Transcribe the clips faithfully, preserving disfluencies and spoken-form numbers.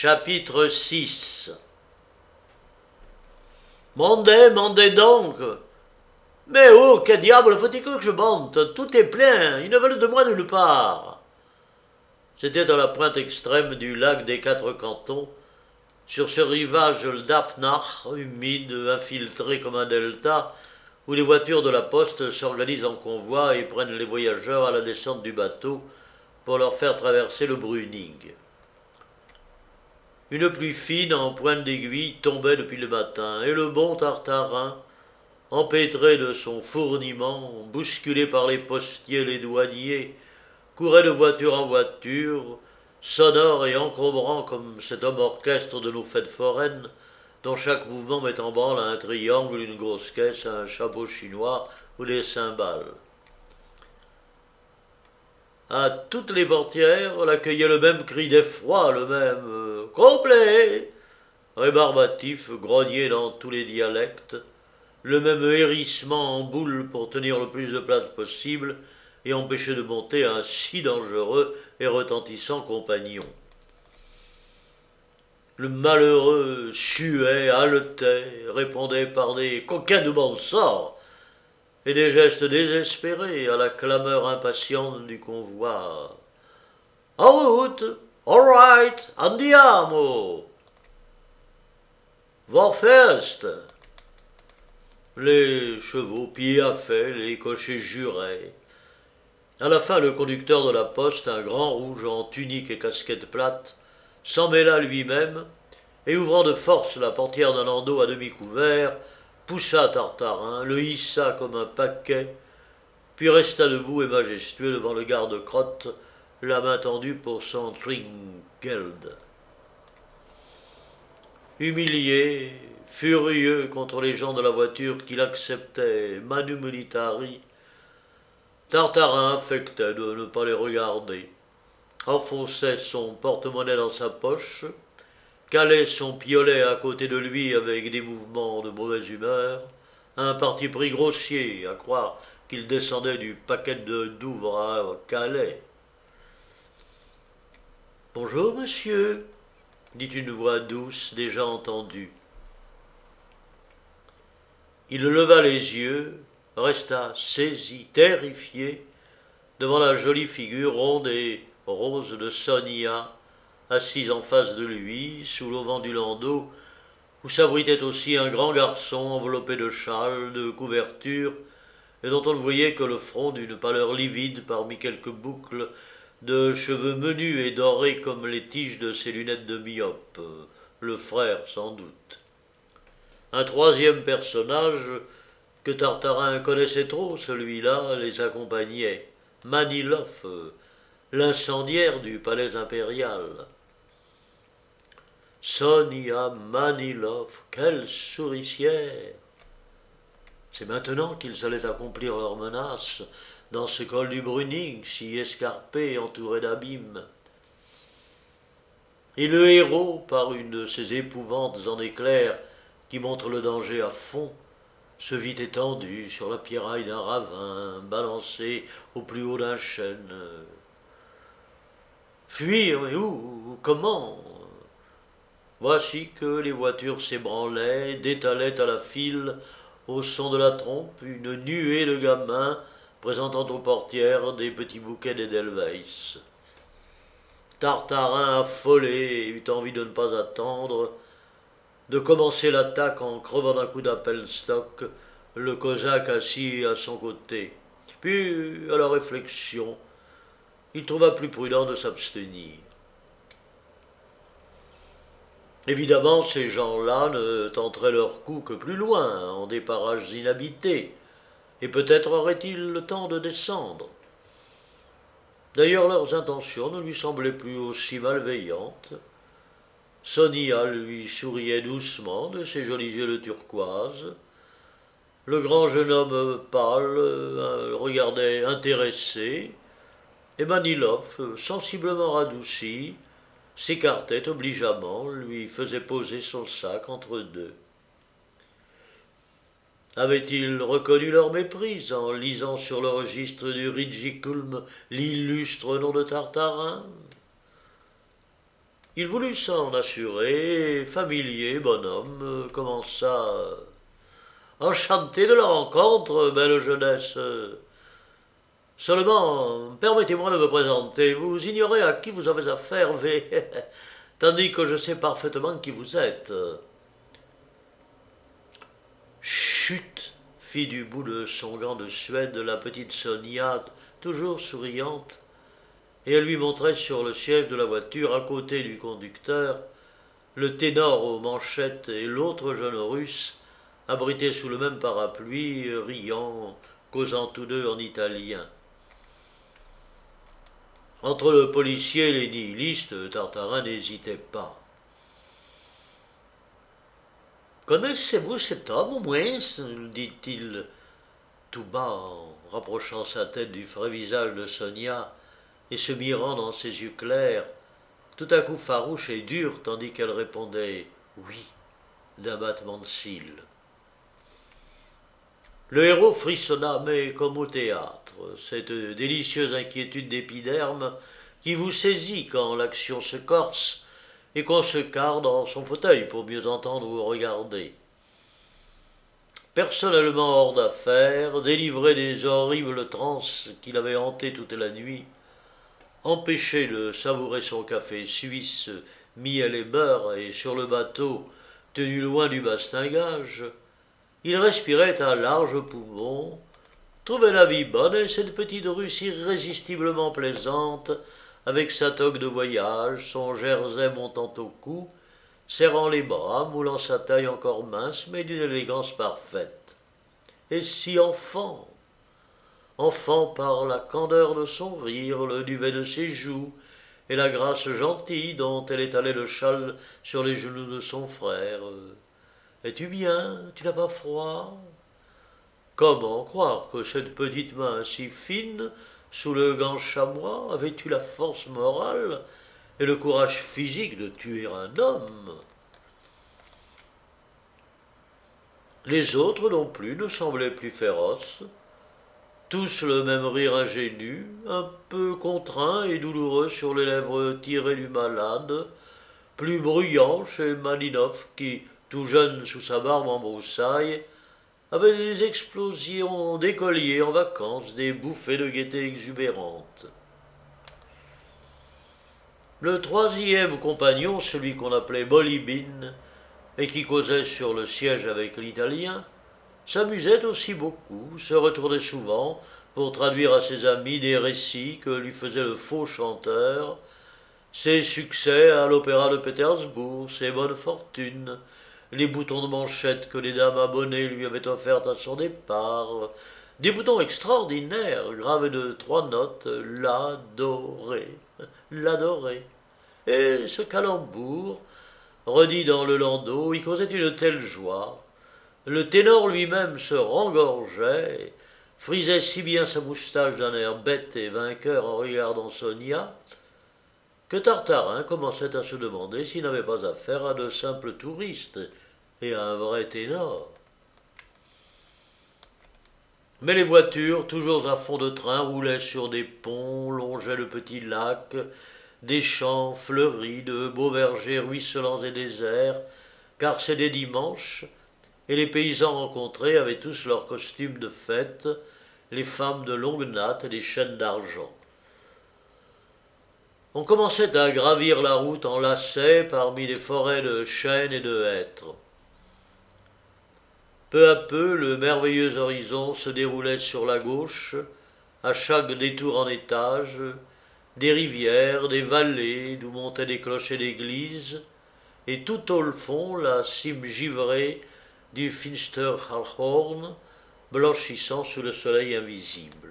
Chapitre six. Mandez, mandez donc. Mais oh, que diable faut-il que je monte? Tout est plein, ils ne veulent de moi nulle part. C'était à la pointe extrême du lac des Quatre Cantons, sur ce rivage d'Apnach, humide, infiltré comme un delta, où les voitures de la poste s'organisent en convoi et prennent les voyageurs à la descente du bateau pour leur faire traverser le Bruning. Une pluie fine en pointe d'aiguille tombait depuis le matin, et le bon Tartarin, empêtré de son fourniment, bousculé par les postiers et les douaniers, courait de voiture en voiture, sonore et encombrant comme cet homme orchestre de nos fêtes foraines, dont chaque mouvement met en branle un triangle, une grosse caisse, un chapeau chinois ou des cymbales. À toutes les portières l'accueillait le même cri d'effroi, le même euh, « complet » rébarbatif, grogné dans tous les dialectes, le même hérissement en boule pour tenir le plus de place possible et empêcher de monter un si dangereux et retentissant compagnon. Le malheureux suait, haletait, répondait par des coquins de bon sort et des gestes désespérés à la clameur impatiente du convoi. « En route! All right! Andiamo! War first! » Les chevaux piaffaient, les cochers juraient. À la fin, le conducteur de la poste, un grand rouge en tunique et casquette plate, s'en mêla lui-même, et ouvrant de force la portière d'un landau à demi couvert, poussa Tartarin, le hissa comme un paquet, puis resta debout et majestueux devant le garde-crotte, la main tendue pour son tringeld. Humilié, furieux contre les gens de la voiture qui l'acceptaient manu militari, Tartarin affectait de ne pas les regarder, enfonçait son porte-monnaie dans sa poche, calait son piolet à côté de lui avec des mouvements de mauvaise humeur, un parti pris grossier, à croire qu'il descendait du paquet de Douvres à Calais. « Bonjour, monsieur, » dit une voix douce, déjà entendue. Il leva les yeux, resta saisi, terrifié, devant la jolie figure ronde et rose de Sonia, assise en face de lui, sous l'auvent du landau, où s'abritait aussi un grand garçon enveloppé de châle, de couverture, et dont on ne voyait que le front d'une pâleur livide parmi quelques boucles de cheveux menus et dorés comme les tiges de ses lunettes de myope, le frère sans doute. Un troisième personnage, que Tartarin connaissait trop, celui-là, les accompagnait, Manilov, l'incendiaire du palais impérial. Sonia Manilov, quelle souricière! C'est maintenant qu'ils allaient accomplir leur menace, dans ce col du Bruning, si escarpé et entouré d'abîmes. Et le héros, par une de ces épouvantes en éclairs qui montrent le danger à fond, se vit étendu sur la pierraille d'un ravin, balancé au plus haut d'un chêne. Fuir, mais où? Comment? Voici que les voitures s'ébranlaient, détalaient à la file, au son de la trompe, une nuée de gamins présentant aux portières des petits bouquets d'Edelweiss. Tartarin, affolé, eut envie de ne pas attendre, de commencer l'attaque en crevant d'un coup d'appelstock le cosaque assis à son côté. Puis, à la réflexion, il trouva plus prudent de s'abstenir. Évidemment, ces gens-là ne tenteraient leur coup que plus loin, en des parages inhabités, et peut-être auraient-ils le temps de descendre. D'ailleurs, leurs intentions ne lui semblaient plus aussi malveillantes. Sonia lui souriait doucement de ses jolis yeux de turquoise. Le grand jeune homme pâle euh, regardait intéressé, et Manilov, sensiblement radouci, s'écartait obligeamment, lui faisait poser son sac entre deux. Avaient-ils reconnu leur méprise en lisant sur le registre du Rigiculm l'illustre nom de Tartarin? Il voulut s'en assurer, familier, bonhomme, commença. Enchanté de la rencontre, belle jeunesse. Seulement, permettez-moi de me présenter. Vous ignorez à qui vous avez affaire, mais tandis que je sais parfaitement qui vous êtes. Chut, fit du bout de son gant de Suède la petite Sonia, toujours souriante, et elle lui montrait sur le siège de la voiture, à côté du conducteur, le ténor aux manchettes et l'autre jeune russe, abrités sous le même parapluie, riant, causant tous deux en italien. Entre le policier et les nihilistes, Tartarin n'hésitait pas. « Connaissez-vous cet homme, au moins ?» dit-il tout bas, en rapprochant sa tête du frais visage de Sonia et se mirant dans ses yeux clairs, tout à coup farouches et durs, tandis qu'elle répondait « oui » d'un battement de cils. Le héros frissonna, mais comme au théâtre, cette délicieuse inquiétude d'épiderme qui vous saisit quand l'action se corse et qu'on se carre dans son fauteuil pour mieux entendre ou regarder. Personnellement hors d'affaire, délivré des horribles transes qui l'avaient hanté toute la nuit, empêché de savourer son café suisse, miel et beurre, et sur le bateau, tenu loin du bastingage, il respirait à larges poumons, trouvait la vie bonne et cette petite Russe irrésistiblement plaisante, avec sa toque de voyage, son jersey montant au cou, serrant les bras, moulant sa taille encore mince, mais d'une élégance parfaite. Et si enfant, enfant par la candeur de son rire, le duvet de ses joues, et la grâce gentille dont elle étalait le châle sur les genoux de son frère. Es-tu bien? Tu n'as pas froid? Comment croire que cette petite main si fine, sous le gant chamois, avait eu la force morale et le courage physique de tuer un homme? Les autres non plus ne semblaient plus féroces, tous le même rire ingénu, un peu contraint et douloureux sur les lèvres tirées du malade, plus bruyant chez Malinov qui, tout jeune sous sa barbe en broussailles, avait des explosions d'écoliers en vacances, des bouffées de gaieté exubérante. Le troisième compagnon, celui qu'on appelait Bolibine, et qui causait sur le siège avec l'Italien, s'amusait aussi beaucoup, se retournait souvent pour traduire à ses amis des récits que lui faisait le faux chanteur, ses succès à l'opéra de Pétersbourg, ses bonnes fortunes, les boutons de manchette que les dames abonnées lui avaient offerts à son départ, des boutons extraordinaires, gravés de trois notes, l'adorer, l'adorer. Et ce calembour, redit dans le landau, y causait une telle joie. Le ténor lui-même se rengorgeait, frisait si bien sa moustache d'un air bête et vainqueur en regardant Sonia, que Tartarin commençait à se demander s'il n'avait pas affaire à de simples touristes et à un vrai ténor. Mais les voitures, toujours à fond de train, roulaient sur des ponts, longeaient le petit lac, des champs fleuris, de beaux vergers ruisselants et déserts, car c'était dimanche, et les paysans rencontrés avaient tous leurs costumes de fête, les femmes de longues nattes et des chaînes d'argent. On commençait à gravir la route en lacets parmi les forêts de chênes et de hêtres. Peu à peu, le merveilleux horizon se déroulait sur la gauche, à chaque détour en étage, des rivières, des vallées d'où montaient des clochers d'église, et tout au fond la cime givrée du Finsterhorn, blanchissant sous le soleil invisible.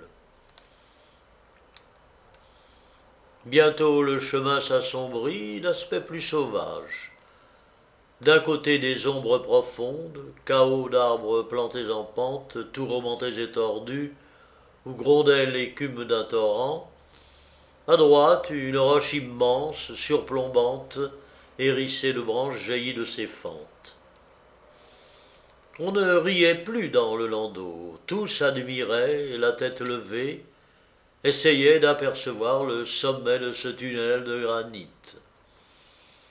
Bientôt le chemin s'assombrit d'aspect plus sauvage. D'un côté des ombres profondes, chaos d'arbres plantés en pente, tourmentés et tordus, où grondait l'écume d'un torrent. À droite, une roche immense, surplombante, hérissée de branches jaillies de ses fentes. On ne riait plus dans le landau, tous admiraient, la tête levée, essayaient d'apercevoir le sommet de ce tunnel de granit.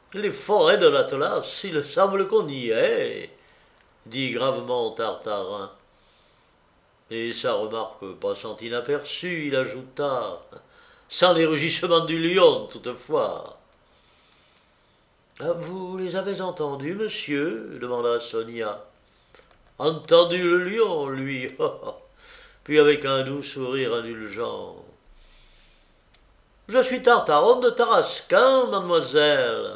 Les forêts de l'Atlas, il semble qu'on y est, dit gravement Tartarin. Et sa remarque passant inaperçue, il ajouta, sans les rugissements du lion toutefois. Ah, vous les avez entendus, monsieur demanda Sonia. Entendu le lion, lui, puis avec un doux sourire indulgent. Je suis Tartaron de Tarascon, mademoiselle.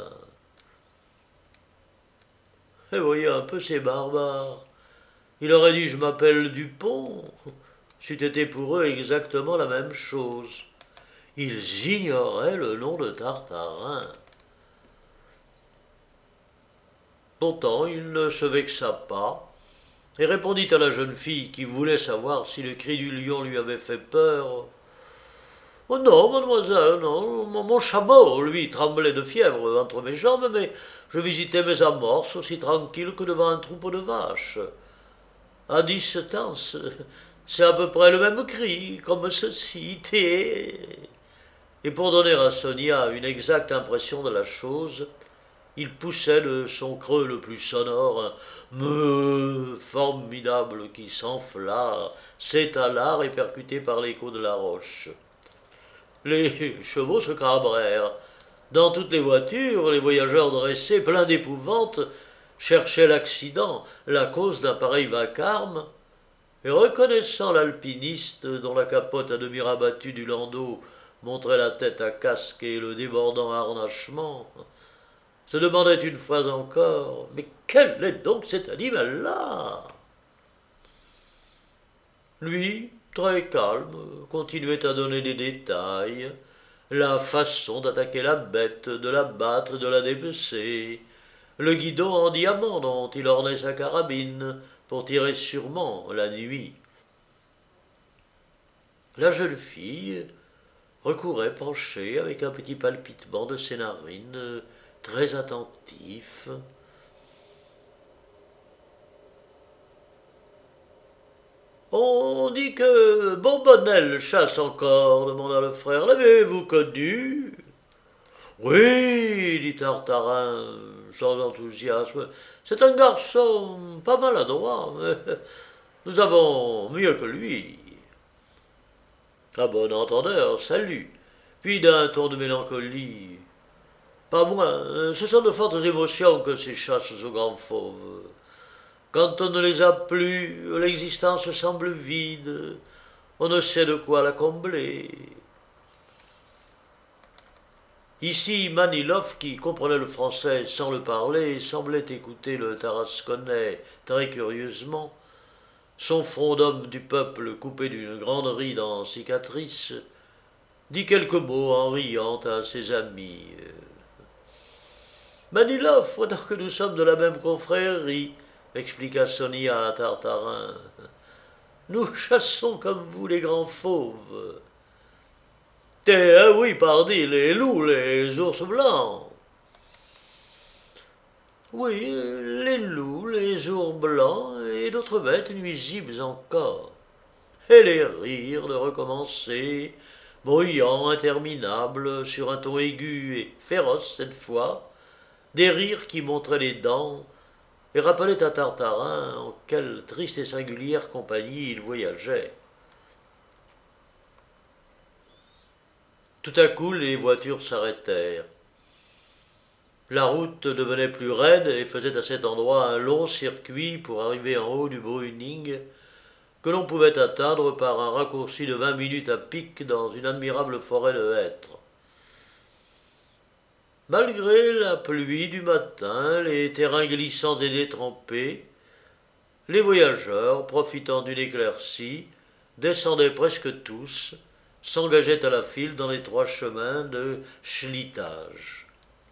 Et voyez un peu ces barbares. Il aurait dit je m'appelle Dupont. C'eût été pour eux exactement la même chose. Ils ignoraient le nom de Tartarin. Pourtant, il ne se vexa pas et répondit à la jeune fille qui voulait savoir si le cri du lion lui avait fait peur. « Oh non, mademoiselle, non, mon chameau, lui, tremblait de fièvre entre mes jambes, mais je visitais mes amorces aussi tranquille que devant un troupeau de vaches. À distance, c'est à peu près le même cri, comme ceci, té. » Et pour donner à Sonia une exacte impression de la chose, il poussait de son creux le plus sonore un me formidable qui s'enfla, s'étala, répercuté par l'écho de la roche. Les chevaux se cabrèrent. Dans toutes les voitures, les voyageurs dressés, pleins d'épouvante, cherchaient l'accident, la cause d'un pareil vacarme, et reconnaissant l'alpiniste dont la capote à demi rabattue du landau montrait la tête à casque et le débordant harnachement, se demandait une fois encore « Mais quel est donc cet animal-là » Lui, très calme, continuait à donner des détails, la façon d'attaquer la bête, de la battre, de la dépecer, le guidon en diamant dont il ornait sa carabine pour tirer sûrement la nuit. La jeune fille recourait penchée avec un petit palpitement de ses narines, très attentif. On dit que Bourbonnel chasse encore, demanda le frère. L'avez-vous connu? Oui, dit Tartarin, sans enthousiasme. C'est un garçon pas maladroit, mais nous avons mieux que lui. À bon entendeur, salut. Puis d'un ton de mélancolie. Pas moins, ce sont de fortes émotions que ces chasses aux grands fauves. Quand on ne les a plus, l'existence semble vide, on ne sait de quoi la combler. Ici, Manilov, qui comprenait le français sans le parler, semblait écouter le tarasconnais très curieusement. Son front d'homme du peuple, coupé d'une grande ride en cicatrice, dit quelques mots en riant à ses amis. Manilov, pendant que nous sommes de la même confrérie, expliqua Sonia à Tartarin. Nous chassons comme vous les grands fauves. Eh ah oui, pardi, les loups, les ours blancs. Oui, les loups, les ours blancs et d'autres bêtes nuisibles encore. Et les rires de recommencer, bruyants, interminables, sur un ton aigu et féroce cette fois, des rires qui montraient les dents, et rappelait à Tartarin en quelle triste et singulière compagnie il voyageait. Tout à coup, les voitures s'arrêtèrent. La route devenait plus raide et faisait à cet endroit un long circuit pour arriver en haut du Bruning, que l'on pouvait atteindre par un raccourci de vingt minutes à pic dans une admirable forêt de hêtres. Malgré la pluie du matin, les terrains glissants et détrempés, les voyageurs, profitant d'une éclaircie, descendaient presque tous, s'engageaient à la file dans les trois chemins de schlitage.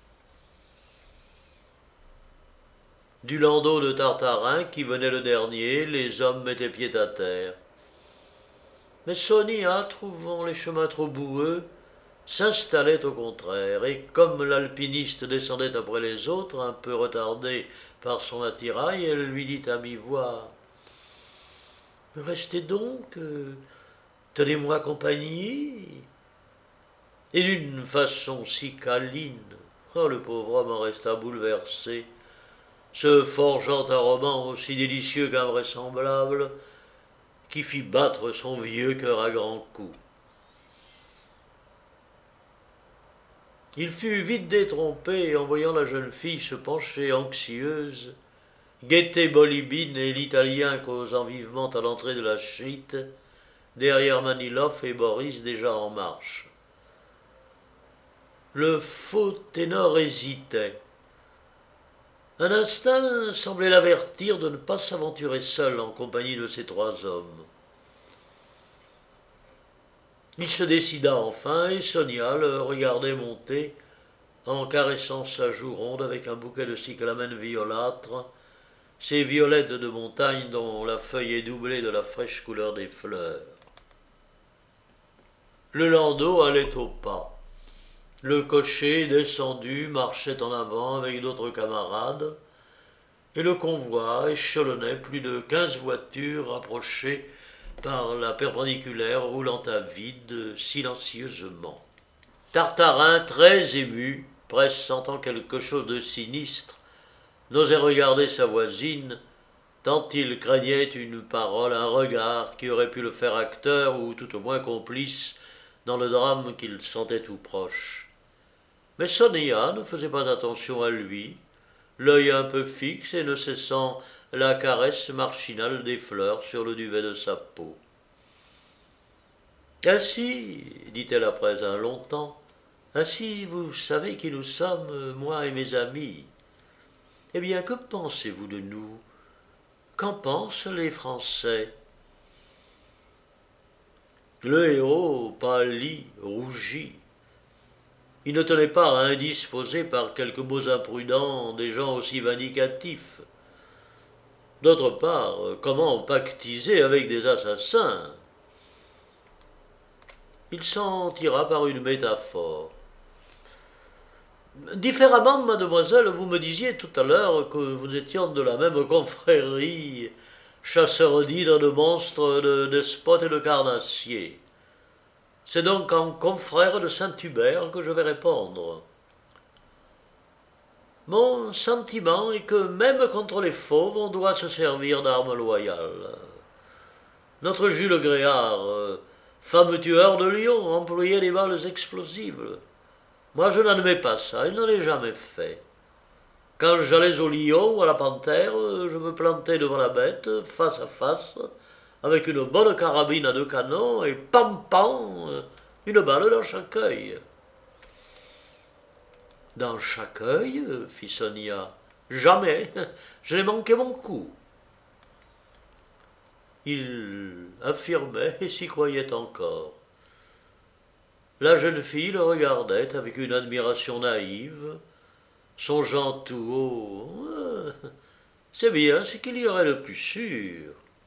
Du landau de Tartarin, qui venait le dernier, les hommes mettaient pied à terre. Mais Sonia, trouvant les chemins trop boueux, s'installait au contraire, et comme l'alpiniste descendait après les autres, un peu retardé par son attirail, elle lui dit à mi-voix « Restez donc, euh, tenez-moi compagnie !» Et d'une façon si câline, Oh, le pauvre homme en resta bouleversé, se forgeant un roman aussi délicieux qu'invraisemblable, qui fit battre son vieux cœur à grands coups. Il fut vite détrompé en voyant la jeune fille se pencher anxieuse, guetter Bolibine et l'Italien causant vivement à l'entrée de la chute, derrière Manilov et Boris déjà en marche. Le faux ténor hésitait. Un instinct semblait l'avertir de ne pas s'aventurer seul en compagnie de ces trois hommes. Il se décida enfin et Sonia le regardait monter en caressant sa joue ronde avec un bouquet de cyclamènes violâtres, ces violettes de montagne dont la feuille est doublée de la fraîche couleur des fleurs. Le landau allait au pas. Le cocher, descendu, marchait en avant avec d'autres camarades, et le convoi échelonnait plus de quinze voitures approchées par la perpendiculaire roulant à vide silencieusement. Tartarin, très ému, pressentant quelque chose de sinistre, n'osait regarder sa voisine, tant il craignait une parole, un regard qui aurait pu le faire acteur ou tout au moins complice dans le drame qu'il sentait tout proche. Mais Sonia ne faisait pas attention à lui, l'œil un peu fixe et ne cessant la caresse machinale des fleurs sur le duvet de sa peau. « Ainsi, dit-elle après un long temps, ainsi vous savez qui nous sommes, moi et mes amis. Eh bien, que pensez-vous de nous? Qu'en pensent les Français ?» Le héros pâlit, rougit. Il ne tenait pas à indisposer par quelques mots imprudents des gens aussi vindicatifs. D'autre part, comment pactiser avec des assassins? Il s'en tira par une métaphore. Différemment, mademoiselle, vous me disiez tout à l'heure que vous étiez de la même confrérie, chasseurs d'hydres, de monstres, de despotes et de carnassiers. C'est donc en confrère de Saint-Hubert que je vais répondre. Mon sentiment est que même contre les fauves, on doit se servir d'armes loyales. Notre Jules Gréard, fameux tueur de lions, employait des balles explosives. Moi, je n'admets pas ça, il ne l'ai jamais fait. Quand j'allais au lion ou à la panthère, je me plantais devant la bête, face à face, avec une bonne carabine à deux canons, et pam pam, une balle dans chaque œil. Dans chaque œil, fit Sonia. Jamais, je n'ai manqué mon coup. Il affirmait et s'y croyait encore. La jeune fille le regardait avec une admiration naïve, songeant tout haut. Ah, c'est bien ce qu'il y aurait le plus sûr.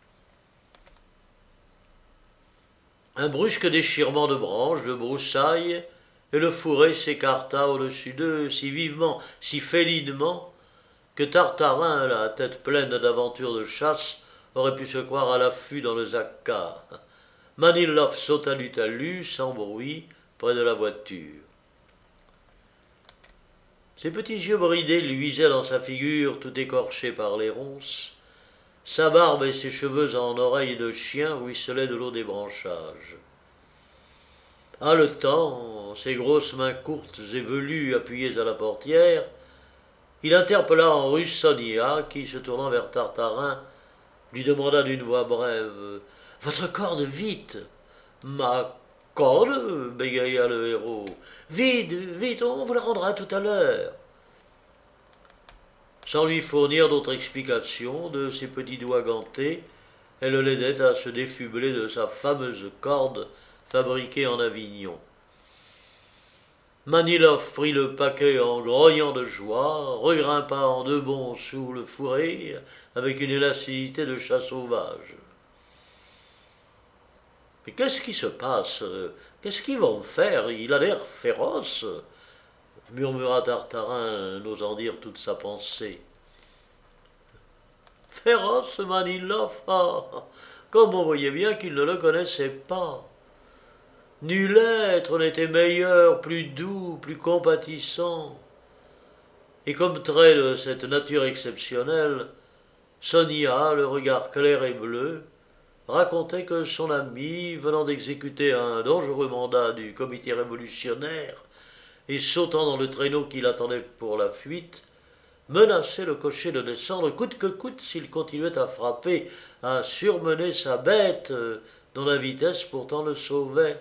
Un brusque déchirement de branches, de broussailles, et le fourré s'écarta au-dessus d'eux si vivement, si félinement, que Tartarin, la tête pleine d'aventures de chasse, aurait pu se croire à l'affût dans le zaccar. Manilov sauta du talus, sans bruit, près de la voiture. Ses petits yeux bridés luisaient dans sa figure tout écorchée par les ronces. Sa barbe et ses cheveux en oreilles de chien ruisselaient de l'eau des branchages. Haletant, ses grosses mains courtes et velues appuyées à la portière, il interpella en russe Sonia qui, se tournant vers Tartarin, lui demanda d'une voix brève « Votre corde, vite !»« Ma corde ?» bégaya le héros. « Vite, vite, on vous la rendra tout à l'heure. » Sans lui fournir d'autre explication, de ses petits doigts gantés, elle l'aidait à se défubler de sa fameuse corde fabriquée en Avignon. Manilov prit le paquet en grognant de joie, regrimpa en deux bonds sous le fourré avec une élasticité de chat sauvage. « Mais qu'est-ce qui se passe? Qu'est-ce qu'ils vont faire? Il a l'air féroce !» murmura Tartarin, n'osant dire toute sa pensée. « Féroce, Manilov, ah, comme on voyait bien qu'il ne le connaissait pas. Nul être n'était meilleur, plus doux, plus compatissant. et comme trait de cette nature exceptionnelle, Sonia, le regard clair et bleu, racontait que son ami, venant d'exécuter un dangereux mandat du comité révolutionnaire et sautant dans le traîneau qui l'attendait pour la fuite, menaçait le cocher de descendre coûte que coûte s'il continuait à frapper, à surmener sa bête, dont la vitesse pourtant le sauvait.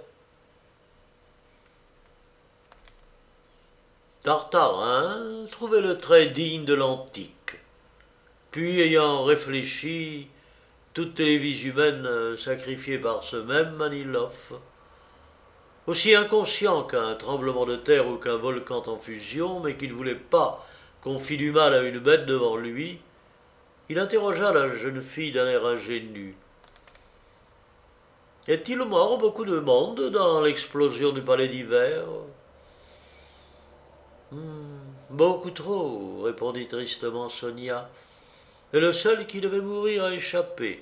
Tartarin trouvait le trait digne de l'antique. Puis, ayant réfléchi, toutes les vies humaines sacrifiées par ce même Manilov, aussi inconscient qu'un tremblement de terre ou qu'un volcan en fusion, mais qui ne voulait pas qu'on fît du mal à une bête devant lui, il interrogea la jeune fille d'un air ingénu. « Est-il mort beaucoup de monde dans l'explosion du palais d'hiver ?»« Hmm, beaucoup trop, répondit tristement Sonia. Et le seul qui devait mourir a échappé.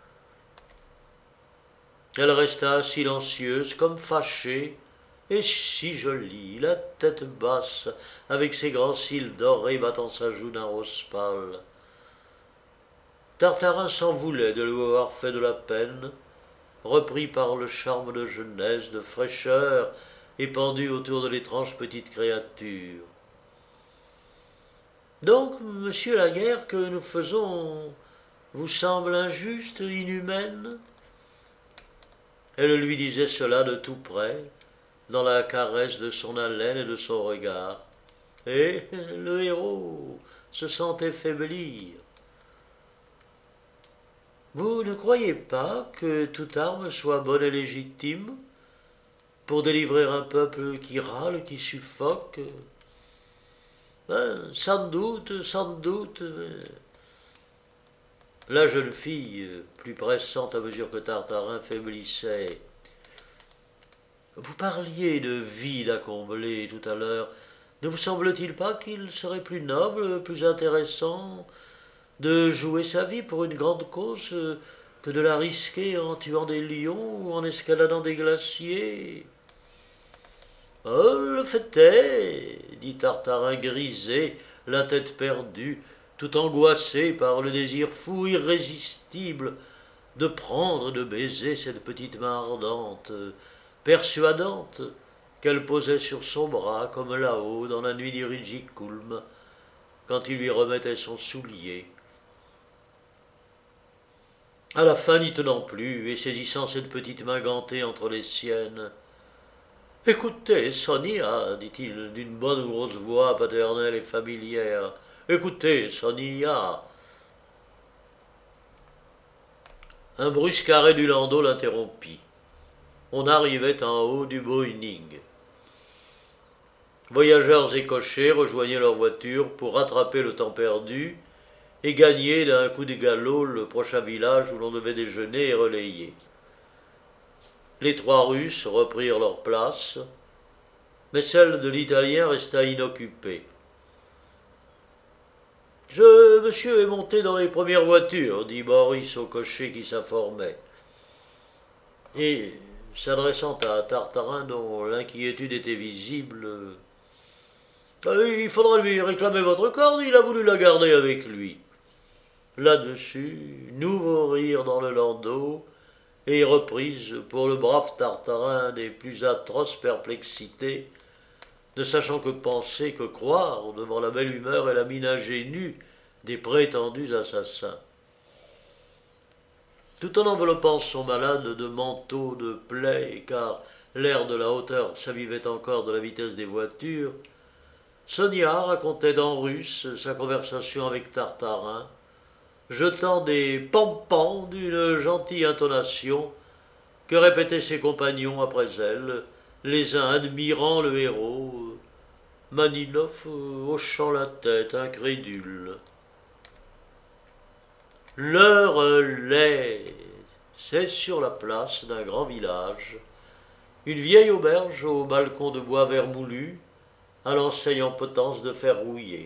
Elle resta silencieuse, comme fâchée, et si jolie, la tête basse, avec ses grands cils dorés battant sa joue d'un rose pâle. Tartarin s'en voulait de lui avoir fait de la peine, repris par le charme de jeunesse, de fraîcheur, épandu autour de l'étrange petite créature. Donc, monsieur la guerre que nous faisons vous semble injuste, inhumaine ? Elle lui disait cela de tout près, dans la caresse de son haleine et de son regard. Et le héros se sentait faiblir. Vous ne croyez pas que toute arme soit bonne et légitime pour délivrer un peuple qui râle, qui suffoque ? Ben, sans doute, sans doute. La jeune fille, plus pressante à mesure que Tartarin faiblissait. Vous parliez de vide à combler tout à l'heure. Ne vous semble-t-il pas qu'il serait plus noble, plus intéressant de jouer sa vie pour une grande cause que de la risquer en tuant des lions ou en escaladant des glaciers ? Oh, le fait est, dit Tartarin grisé, la tête perdue, tout angoissé par le désir fou irrésistible de prendre et de baiser cette petite main ardente, persuadante qu'elle posait sur son bras comme là-haut dans la nuit du Rigiculm, quand il lui remettait son soulier. À la fin, n'y tenant plus, et saisissant cette petite main gantée entre les siennes, « Écoutez, Sonia, dit-il d'une bonne grosse voix paternelle et familière, « écoutez, Sonia !» Un brusque arrêt du landau l'interrompit. On arrivait en haut du Brüning. Voyageurs et cochers rejoignaient leur voiture pour rattraper le temps perdu et gagner d'un coup de galop le prochain village où l'on devait déjeuner et relayer. Les trois Russes reprirent leur place, mais celle de l'Italien resta inoccupée. « Je, monsieur, est monté dans les premières voitures, » dit Boris au cocher qui s'informait. Et, s'adressant à Tartarin, dont l'inquiétude était visible, « Il faudra lui réclamer votre corde, il a voulu la garder avec lui. » Là-dessus, nouveau rire dans le landau, et reprise pour le brave Tartarin des plus atroces perplexités, ne sachant que penser, que croire devant la belle humeur et la mine ingénue des prétendus assassins. Tout en enveloppant son malade de manteaux de plaie, car l'air de la hauteur s'avivait encore de la vitesse des voitures, Sonia racontait en russe sa conversation avec Tartarin, jetant des pampans d'une gentille intonation que répétaient ses compagnons après elle, les uns admirant le héros, Manilov hochant la tête, incrédule. L'heure l'est, c'est sur la place d'un grand village, une vieille auberge au balcon de bois vermoulu, à l'enseigne en potence de fer rouillé.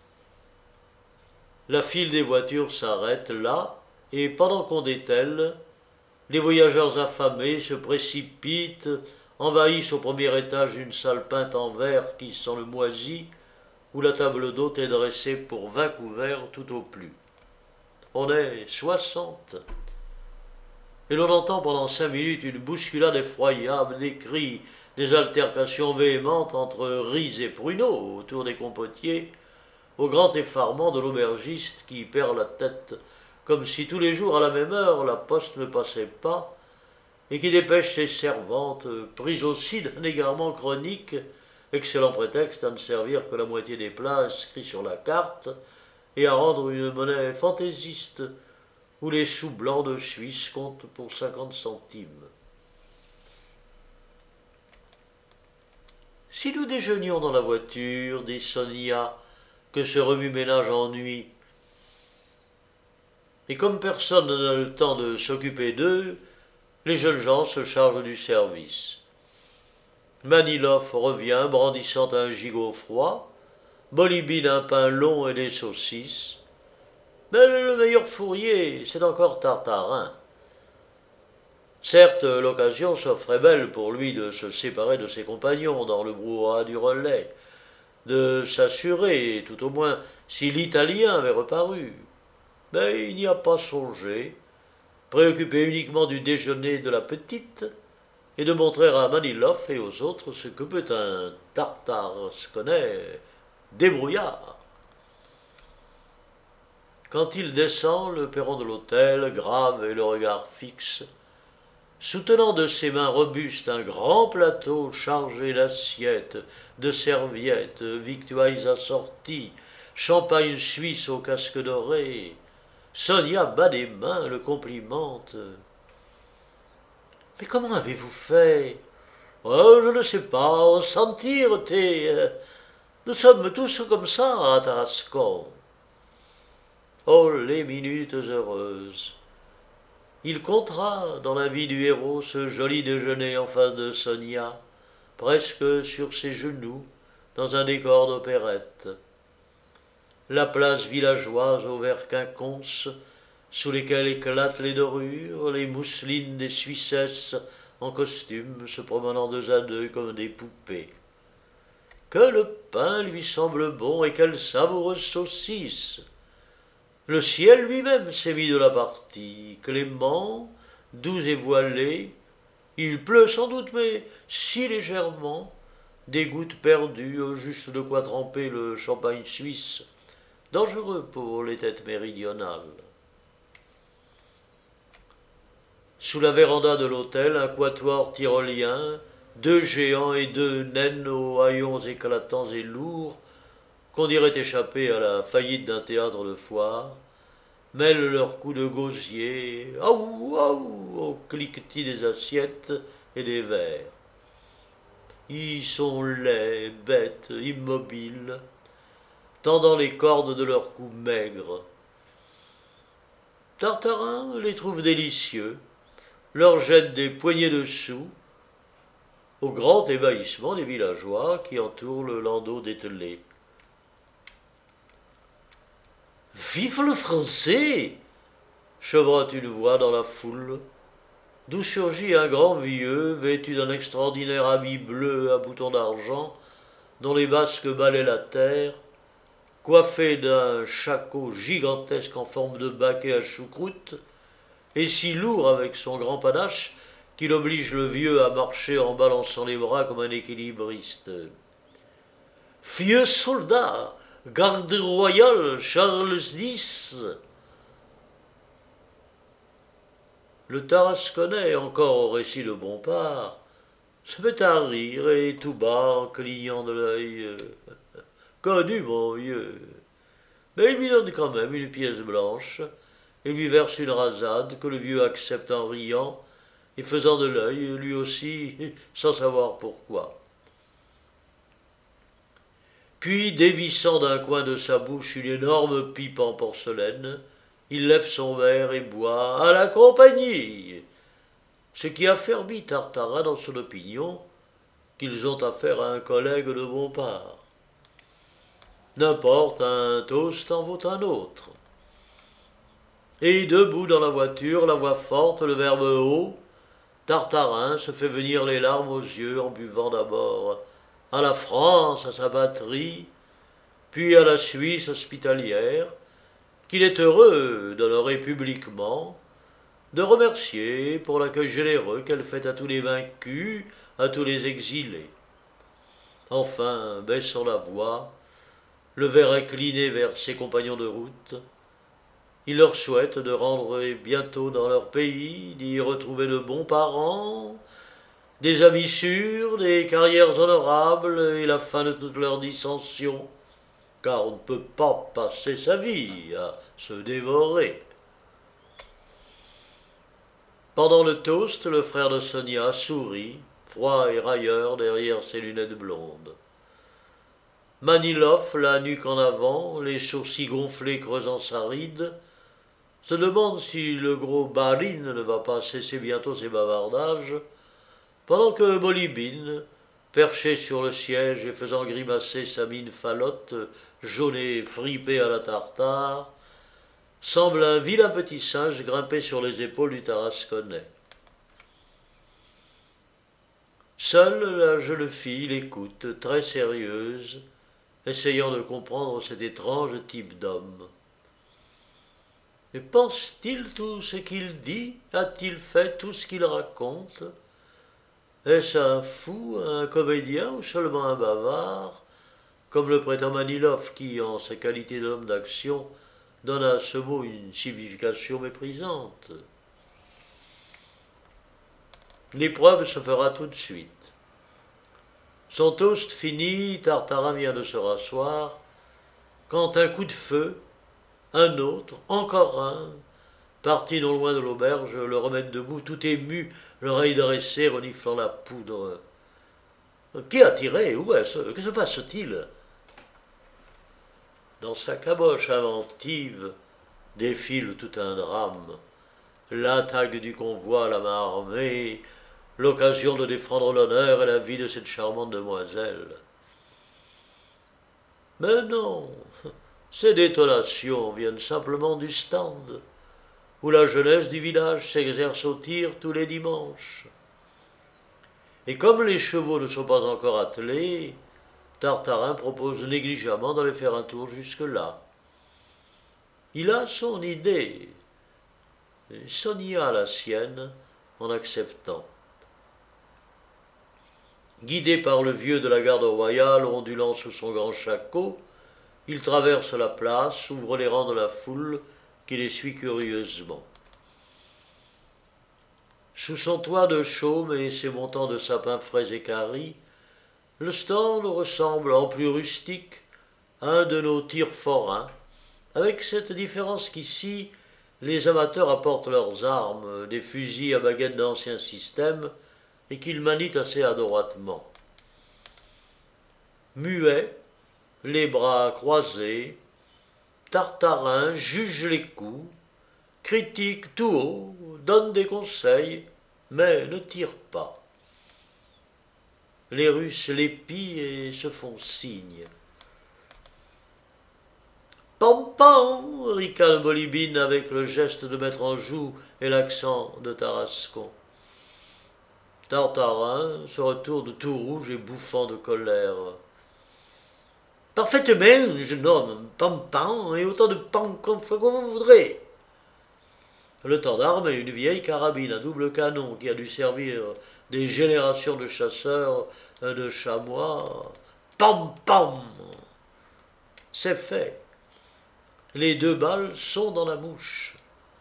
La file des voitures s'arrête là, et pendant qu'on dételle, les voyageurs affamés se précipitent, envahissent au premier étage une salle peinte en vert qui sent le moisi, où la table d'hôte est dressée pour vingt couverts tout au plus. On est soixante. Et l'on entend pendant cinq minutes une bousculade effroyable, des cris, des altercations véhémentes entre riz et pruneaux autour des compotiers, au grand effarement de l'aubergiste qui perd la tête, comme si tous les jours à la même heure la poste ne passait pas, et qui dépêche ses servantes, prises aussi d'un égarement chronique, excellent prétexte à ne servir que la moitié des plats inscrits sur la carte, et à rendre une monnaie fantaisiste, où les sous blancs de Suisse comptent pour cinquante centimes. Si nous déjeunions dans la voiture, dit Sonia, que ce remue-ménage ennuie. Et comme personne n'a le temps de s'occuper d'eux, les jeunes gens se chargent du service. Maniloff revient brandissant un gigot froid, Bolibine un pain long et des saucisses. Mais le meilleur fourrier, c'est encore Tartarin. Certes, l'occasion s'offrait belle pour lui de se séparer de ses compagnons dans le brouhaha du relais, de s'assurer, tout au moins, si l'Italien avait reparu. Mais il n'y a pas songé, préoccupé uniquement du déjeuner de la petite, et de montrer à Maniloff et aux autres ce que peut un tartarsconais débrouillard. Quand il descend le perron de l'hôtel, grave et le regard fixe, soutenant de ses mains robustes un grand plateau chargé d'assiettes, de serviettes, victuailles assorties, champagne suisse au casque doré, Sonia bat des mains, le complimente. « Mais comment avez-vous fait ?»« Oh, je ne sais pas, sentir, t'es... Nous sommes tous comme ça à Tarascon. » Oh, les minutes heureuses. Il comptera dans la vie du héros ce joli déjeuner en face de Sonia, presque sur ses genoux, dans un décor d'opérette. La place villageoise aux verts quinconces, sous lesquels éclatent les dorures, les mousselines des Suissesses en costume se promenant deux à deux comme des poupées. Que le pain lui semble bon et quelle savoureuse saucisse! Le ciel lui-même s'est mis de la partie, clément, doux et voilé. Il pleut sans doute, mais si légèrement, des gouttes perdues, juste de quoi tremper le champagne suisse, dangereux pour les têtes méridionales. Sous la véranda de l'hôtel, un quatuor tyrolien, deux géants et deux naines aux haillons éclatants et lourds, qu'on dirait échapper à la faillite d'un théâtre de foire, mêlent leurs coups de gosier, aou, aou, au cliquetis des assiettes et des verres. Ils sont laids, bêtes, immobiles, tendant les cordes de leurs coups maigres. Tartarin les trouve délicieux, leur jette des poignées de sous, au grand ébahissement des villageois qui entourent le landau dételé. « Vive le français !» chevrotte une voix dans la foule, d'où surgit un grand vieux vêtu d'un extraordinaire habit bleu à boutons d'argent, dont les basques balaient la terre, coiffé d'un shako gigantesque en forme de baquet à choucroute, et si lourd avec son grand panache qu'il oblige le vieux à marcher en balançant les bras comme un équilibriste. « Vieux soldat, garde royale, Charles dix !» Le Tarasconnais, encore au récit de Bompard, se met à rire et tout bas en clignant de l'œil. « Connu, mon vieux !» Mais il lui donne quand même une pièce blanche et lui verse une rasade que le vieux accepte en riant et faisant de l'œil, lui aussi, sans savoir pourquoi. Puis, dévissant d'un coin de sa bouche une énorme pipe en porcelaine, il lève son verre et boit « à la compagnie », ce qui affermit Tartarin dans son opinion qu'ils ont affaire à un collègue de Bompard. N'importe, un toast en vaut un autre. Et debout dans la voiture, la voix forte, le verbe haut, Tartarin se fait venir les larmes aux yeux en buvant d'abord à la France, à sa patrie, puis à la Suisse hospitalière, qu'il est heureux d'honorer publiquement, de remercier pour l'accueil généreux qu'elle fait à tous les vaincus, à tous les exilés. Enfin, baissant la voix, le verre incliné vers ses compagnons de route, il leur souhaite de rendre bientôt dans leur pays, d'y retrouver de bons parents, des amis sûrs, des carrières honorables et la fin de toutes leurs dissensions, car on ne peut pas passer sa vie à se dévorer. Pendant le toast, le frère de Sonia sourit, froid et railleur derrière ses lunettes blondes. Manilov, la nuque en avant, les sourcils gonflés creusant sa ride, se demande si le gros Barin ne va pas cesser bientôt ses bavardages, pendant que Bolibine, perché sur le siège et faisant grimacer sa mine falotte, jaune et fripée à la tartare, semble un vilain petit singe grimpé sur les épaules du Tarasconnais. Seule la jeune fille l'écoute, très sérieuse, essayant de comprendre cet étrange type d'homme. Mais pense-t-il tout ce qu'il dit? A-t-il fait tout ce qu'il raconte? Est-ce un fou, un comédien ou seulement un bavard, comme le prétend Manilov qui, en sa qualité d'homme d'action, donne à ce mot une signification méprisante? L'épreuve se fera tout de suite. Son toast fini, Tartarin vient de se rasseoir, quand un coup de feu, un autre, encore un, parti non loin de l'auberge, le remettent debout, tout ému, l'oreille dressée, reniflant la poudre. Qui a tiré? Où est-ce? Que se passe-t-il? Dans sa caboche inventive défile tout un drame. L'attaque du convoi à la main armée, l'occasion de défendre l'honneur et la vie de cette charmante demoiselle. Mais non, ces détonations viennent simplement du stand, où la jeunesse du village s'exerce au tir tous les dimanches. Et comme les chevaux ne sont pas encore attelés, Tartarin propose négligemment d'aller faire un tour jusque-là. Il a son idée, et Sonia la sienne, en acceptant. Guidé par le vieux de la garde royale, ondulant sous son grand shako, il traverse la place, ouvre les rangs de la foule, qui les suit curieusement. Sous son toit de chaume et ses montants de sapins frais et caris, le stand ressemble en plus rustique à un de nos tirs forains, avec cette différence qu'ici, les amateurs apportent leurs armes, des fusils à baguettes d'ancien système, et qu'ils manient assez adroitement. Muet, les bras croisés, Tartarin juge les coups, critique tout haut, donne des conseils, mais ne tire pas. Les Russes l'épient et se font signe. « Pam pam » ricane Bolibine avec le geste de mettre en joue et l'accent de Tarascon. Tartarin se retourne tout rouge et bouffant de colère. « Parfaitement, jeune homme, pam pam, et autant de pam comme vous voudrez. » Le gendarme est une vieille carabine à double canon qui a dû servir des générations de chasseurs de chamois. Pam pam. C'est fait. Les deux balles sont dans la mouche.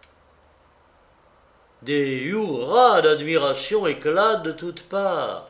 Des hurrahs d'admiration éclatent de toutes parts.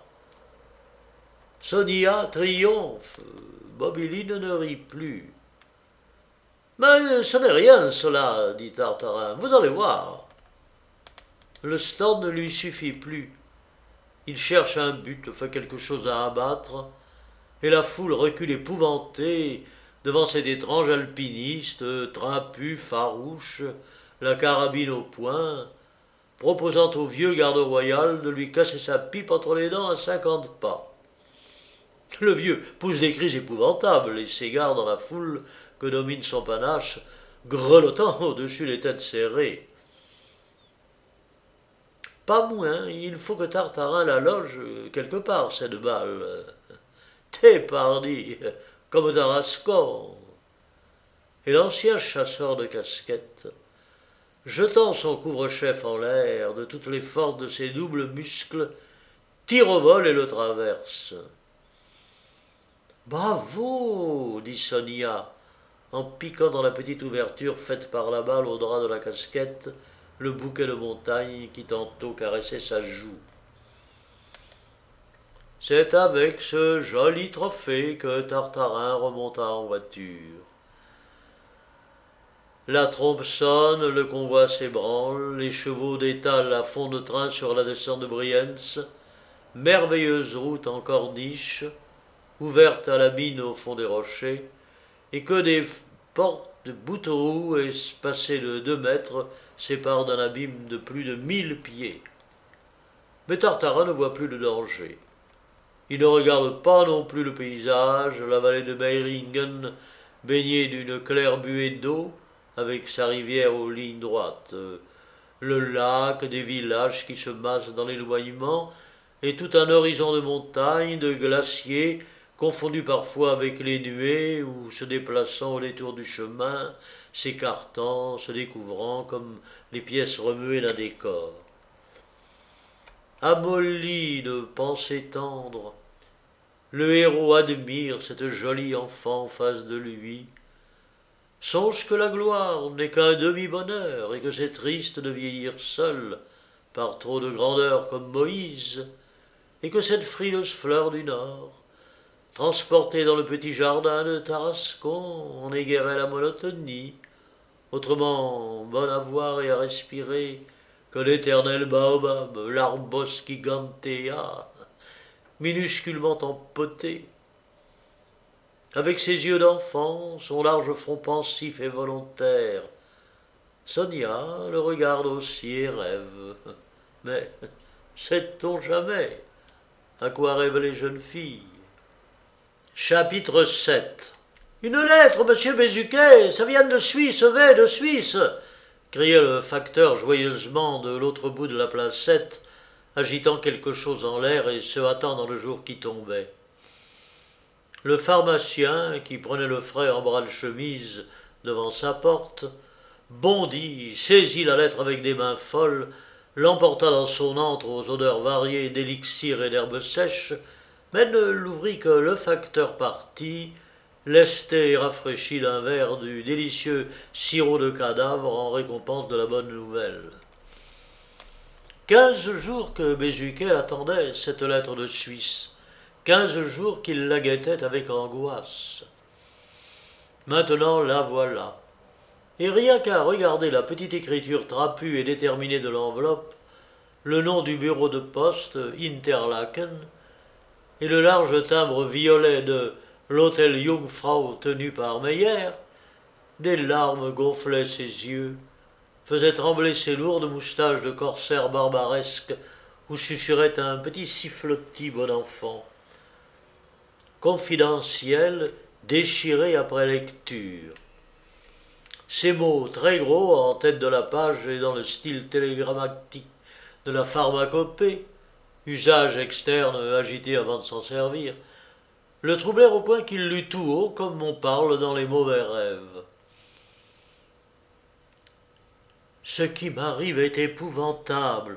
Sonia triomphe. Bobiline ne rit plus. « Mais ce n'est rien, cela, dit Tartarin, vous allez voir. » Le stand ne lui suffit plus. Il cherche un but, fait quelque chose à abattre, et la foule recule épouvantée devant cet étrange alpiniste, trapu, farouche, la carabine au poing, proposant au vieux garde royal de lui casser sa pipe entre les dents à cinquante pas. Le vieux pousse des cris épouvantables et s'égare dans la foule que domine son panache, grelottant au-dessus les têtes serrées. Pas moins, il faut que Tartarin la loge quelque part, cette balle. T'es pardi, comme Tarascon. Et l'ancien chasseur de casquettes, jetant son couvre-chef en l'air de toutes les forces de ses doubles muscles, tire au vol et le traverse. « Bravo !» dit Sonia, en piquant dans la petite ouverture faite par la balle au drap de la casquette le bouquet de montagne qui tantôt caressait sa joue. C'est avec ce joli trophée que Tartarin remonta en voiture. La trompe sonne, le convoi s'ébranle, les chevaux détalent à fond de train sur la descente de Brienz, merveilleuse route en corniche, ouverte à la mine au fond des rochers, et que des portes bouteaux espacées de deux mètres séparent d'un abîme de plus de mille pieds. Mais Tartarin ne voit plus de danger. Il ne regarde pas non plus le paysage, la vallée de Meiringen, baignée d'une claire buée d'eau, avec sa rivière aux lignes droites, le lac, des villages qui se massent dans l'éloignement, et tout un horizon de montagnes, de glaciers, confondus parfois avec les nuées, ou se déplaçant au détour du chemin, s'écartant, se découvrant comme les pièces remuées d'un décor. Amolli de pensées tendres, le héros admire cette jolie enfant en face de lui, songe que la gloire n'est qu'un demi-bonheur et que c'est triste de vieillir seul par trop de grandeur comme Moïse, et que cette frileuse fleur du Nord, transportée dans le petit jardin de Tarascon, en égarait la monotonie, autrement bonne à voir et à respirer que l'éternel baobab, l'arbos gigantea, minusculement empoté. Avec ses yeux d'enfant, son large front pensif et volontaire, Sonia le regarde aussi et rêve. Mais sait-on jamais à quoi rêvent les jeunes filles? Chapitre sept. Une lettre, monsieur Bézuquet, ça vient de Suisse, V de Suisse, criait le facteur joyeusement de l'autre bout de la placette, agitant quelque chose en l'air et se hâtant dans le jour qui tombait. Le pharmacien, qui prenait le frais en bras de chemise devant sa porte, bondit, saisit la lettre avec des mains folles, l'emporta dans son antre aux odeurs variées d'élixir et d'herbes sèches, mais ne l'ouvrit que le facteur parti, lesté et rafraîchi d'un verre du délicieux sirop de cadavre en récompense de la bonne nouvelle. Quinze jours que Bézuquet attendait cette lettre de Suisse, quinze jours qu'il la guettait avec angoisse. Maintenant la voilà, et rien qu'à regarder la petite écriture trapue et déterminée de l'enveloppe, le nom du bureau de poste, Interlaken, et le large timbre violet de l'hôtel Jungfrau tenu par Meyer, des larmes gonflaient ses yeux, faisaient trembler ses lourdes moustaches de corsaire barbaresque où susurrait un petit sifflotis bon enfant. Confidentiel, déchiré après lecture. Ces mots très gros en tête de la page et dans le style télégrammatique de la pharmacopée, usage externe agité avant de s'en servir, le troublèrent au point qu'il lut tout haut comme on parle dans les mauvais rêves. Ce qui m'arrive est épouvantable.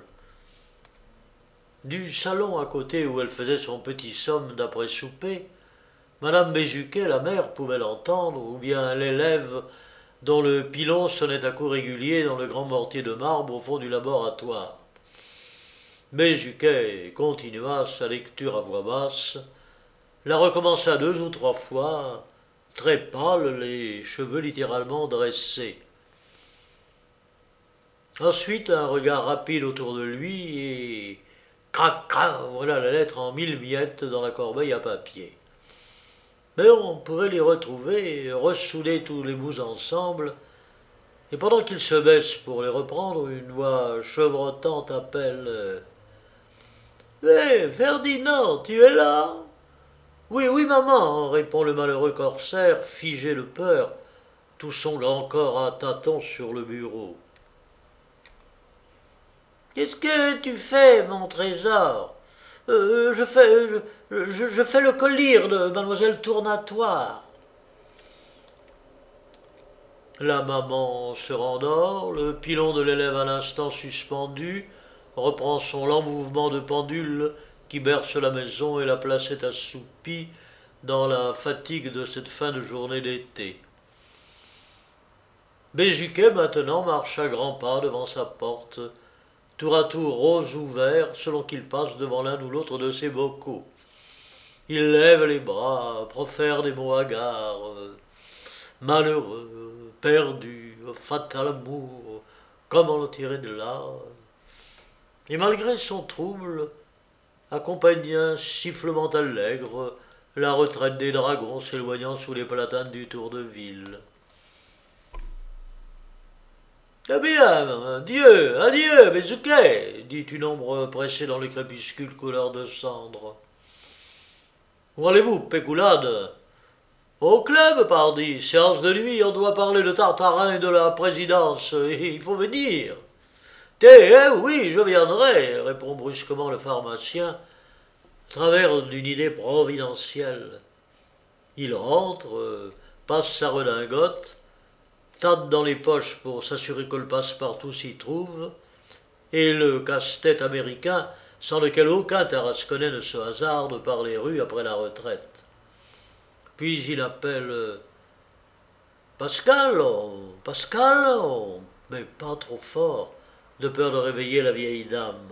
Du salon à côté où elle faisait son petit somme d'après souper, Madame Bézuquet, la mère, pouvait l'entendre, ou bien l'élève dont le pilon sonnait à coups réguliers dans le grand mortier de marbre au fond du laboratoire. Bézuquet continua sa lecture à voix basse, la recommença deux ou trois fois, très pâle, les cheveux littéralement dressés. Ensuite, un regard rapide autour de lui et... crac, crac, voilà la lettre en mille miettes dans la corbeille à papier. Mais on pourrait les retrouver, ressouder tous les bouts ensemble, et pendant qu'il se baisse pour les reprendre, une voix chevrotante appelle « Hé, Ferdinand, tu es là ?»« Oui, oui, maman, répond le malheureux corsaire, figé de peur, tout son grand corps à tâtons sur le bureau. « Qu'est-ce que tu fais, mon trésor ? Euh, je fais, je, je, je fais le collier de mademoiselle Tournatoire. La maman se rendort, le pilon de l'élève à l'instant suspendu reprend son lent mouvement de pendule qui berce la maison et la placette assoupie dans la fatigue de cette fin de journée d'été. Bézuquet maintenant marche à grands pas devant sa porte, tour à tour rose ou vert selon qu'il passe devant l'un ou l'autre de ses bocaux. Il lève les bras, profère des mots hagards. Malheureux, perdu, fatal amour, comment le tirer de là? Et malgré son trouble, accompagne un sifflement allègre, la retraite des dragons s'éloignant sous les platanes du tour de ville. Eh bien, adieu, adieu, Bézuquet, dit une ombre pressée dans le crépuscule couleur de cendre. Où allez-vous, Pécoulade? Au club, pardi, séance de nuit, on doit parler de Tartarin et de la présidence, il faut venir. Eh, eh oui, je viendrai, répond brusquement le pharmacien, à travers d'une idée providentielle. Il rentre, euh, passe sa redingote, tâte dans les poches pour s'assurer que le passe-partout s'y trouve, et le casse-tête américain, sans lequel aucun tarasconnais ne se hasarde par les rues après la retraite. Puis il appelle euh, Pascal, oh, Pascal, oh, mais pas trop fort, de peur de réveiller la vieille dame.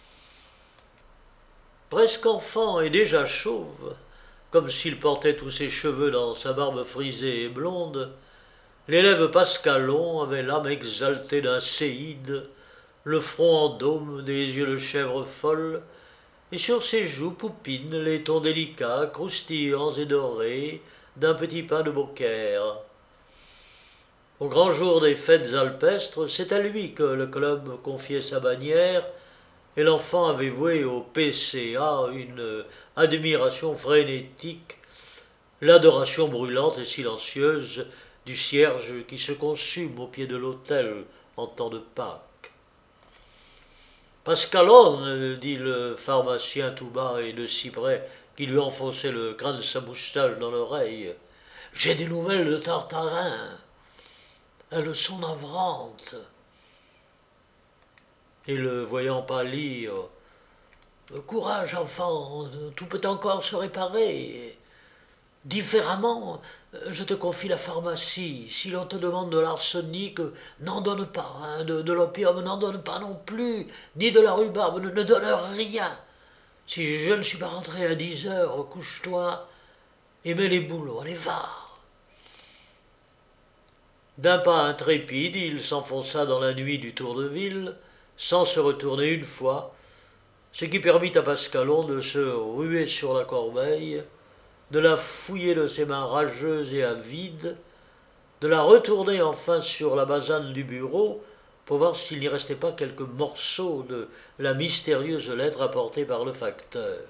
Presque enfant et déjà chauve, comme s'il portait tous ses cheveux dans sa barbe frisée et blonde, l'élève Pascalon avait l'âme exaltée d'un séide, le front en dôme, des yeux de chèvre folle, et sur ses joues poupines les tons délicats, croustillants et dorés, d'un petit pain de Beaucaire. Au grand jour des fêtes alpestres, c'est à lui que le club confiait sa bannière, et l'enfant avait voué au P C A une admiration frénétique, l'adoration brûlante et silencieuse du cierge qui se consume au pied de l'autel en temps de Pâques. Pascalon, dit le pharmacien tout bas et de si près qu'il lui enfonçait le crâne de sa moustache dans l'oreille, j'ai des nouvelles de Tartarin. Elles sont navrantes. Et le voyant pâlir, courage, enfant, tout peut encore se réparer. Différemment, je te confie la pharmacie. Si l'on te demande de l'arsenic, n'en donne pas. Hein, de, de l'opium, n'en donne pas non plus. Ni de la rhubarbe, ne, ne donne rien. Si je ne suis pas rentré à dix heures, couche-toi et mets les boulots. Allez, va. D'un pas intrépide, il s'enfonça dans la nuit du tour de ville, sans se retourner une fois, ce qui permit à Pascalon de se ruer sur la corbeille, de la fouiller de ses mains rageuses et avides, de la retourner enfin sur la basane du bureau pour voir s'il n'y restait pas quelques morceaux de la mystérieuse lettre apportée par le facteur.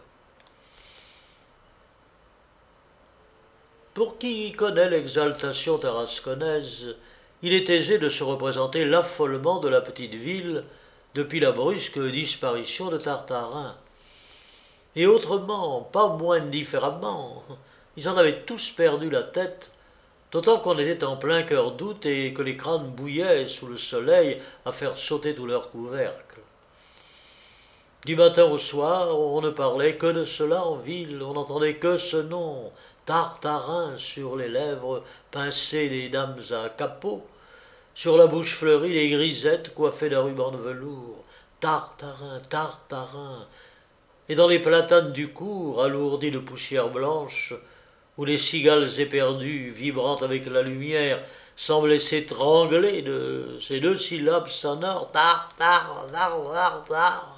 Pour qui connaît l'exaltation tarasconnaise, il est aisé de se représenter l'affolement de la petite ville depuis la brusque disparition de Tartarin. Et autrement, pas moins différemment, ils en avaient tous perdu la tête, d'autant qu'on était en plein cœur d'août et que les crânes bouillaient sous le soleil à faire sauter tous leurs couvercles. Du matin au soir, on ne parlait que de cela en ville, on n'entendait que ce nom, Tartarin, sur les lèvres pincées des dames à capot, sur la bouche fleurie les grisettes coiffées d'un ruban de velours. Tartarin, Tartarin, et dans les platanes du cours, alourdis de poussière blanche, où les cigales éperdues, vibrant avec la lumière, semblaient s'étrangler de ces deux syllabes sonores, tar, tar, tar, tar, tar.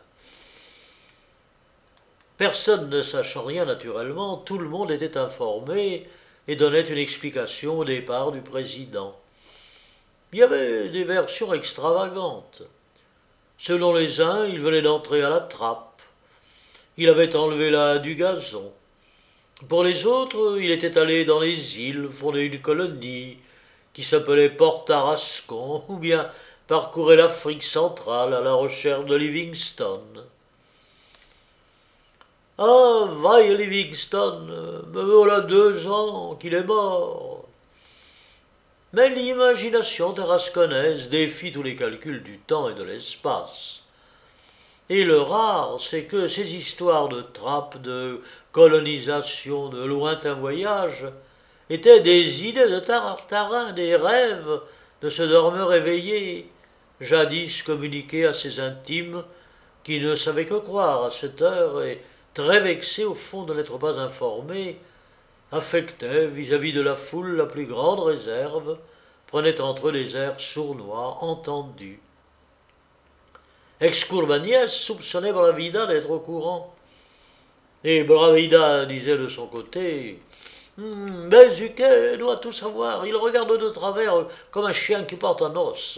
Personne ne sachant rien naturellement, tout le monde était informé et donnait une explication au départ du président. Il y avait des versions extravagantes. Selon les uns, il venait d'entrer à la trappe. Il avait enlevé la du gazon. Pour les autres, il était allé dans les îles, fonder une colonie qui s'appelait Port Tarascon, ou bien parcourait l'Afrique centrale à la recherche de Livingstone. Ah, vaille Livingstone, me voilà deux ans qu'il est mort. Mais l'imagination tarasconnaise défie tous les calculs du temps et de l'espace. Et le rare, c'est que ces histoires de trappes, de colonisation, de lointains voyages, étaient des idées de Tartarin, des rêves de ce dormeur éveillé, jadis communiqués à ses intimes, qui ne savaient que croire à cette heure et, très vexés au fond de n'être pas informés, affectaient vis-à-vis de la foule la plus grande réserve, prenaient entre eux des airs sournois, entendus. Excourbaniès soupçonnait Bravida d'être au courant. Et Bravida disait de son côté Hum, Bézuquet doit tout savoir, il regarde de travers comme un chien qui porte un os.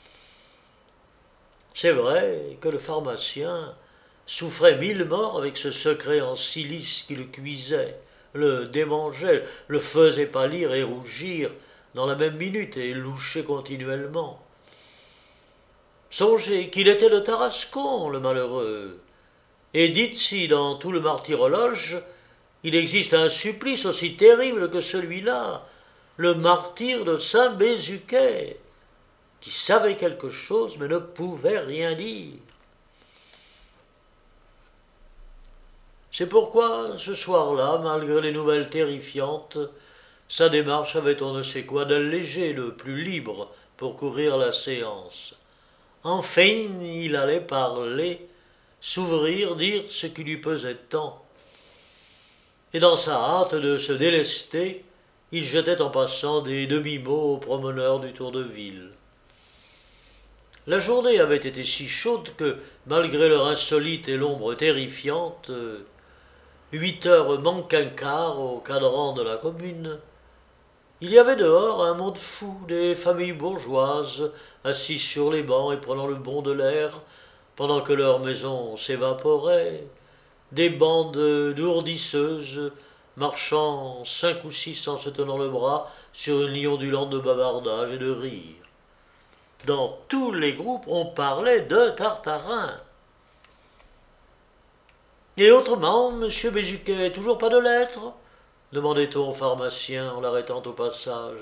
C'est vrai que le pharmacien souffrait mille morts avec ce secret en silice qui le cuisait, le démangeait, le faisait pâlir et rougir dans la même minute et loucher continuellement. Songez qu'il était de Tarascon, le malheureux. Et dites si, dans tout le martyrologe, il existe un supplice aussi terrible que celui-là, le martyre de Saint Bézuquet, qui savait quelque chose mais ne pouvait rien dire. C'est pourquoi, ce soir-là, malgré les nouvelles terrifiantes, sa démarche avait on ne sait quoi d'allégé, de plus libre pour courir la séance. Enfin, il allait parler, s'ouvrir, dire ce qui lui pesait tant. Et dans sa hâte de se délester, il jetait en passant des demi-mots aux promeneurs du tour de ville. La journée avait été si chaude que, malgré l'heure insolite et l'ombre terrifiante, huit heures manquent un quart au cadran de la commune, il y avait dehors un monde fou, des familles bourgeoises, assises sur les bancs et prenant le bond de l'air, pendant que leurs maisons s'évaporaient, des bandes d'ourdisseuses, marchant cinq ou six en se tenant le bras sur une ligne ondulante de bavardage et de rire. Dans tous les groupes, on parlait de Tartarin. Et autrement, monsieur Bézuquet, toujours pas de lettres ? Demandait-on au pharmacien en l'arrêtant au passage.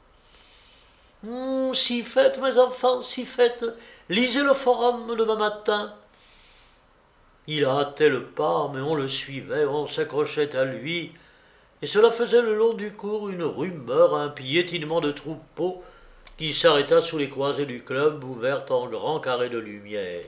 Hum, si faites, mes enfants, si faites, lisez le forum demain matin. Il hâtait le pas, mais on le suivait, on s'accrochait à lui, et cela faisait le long du cours une rumeur, un piétinement de troupeau qui s'arrêta sous les croisées du club ouvertes en grands carrés de lumière.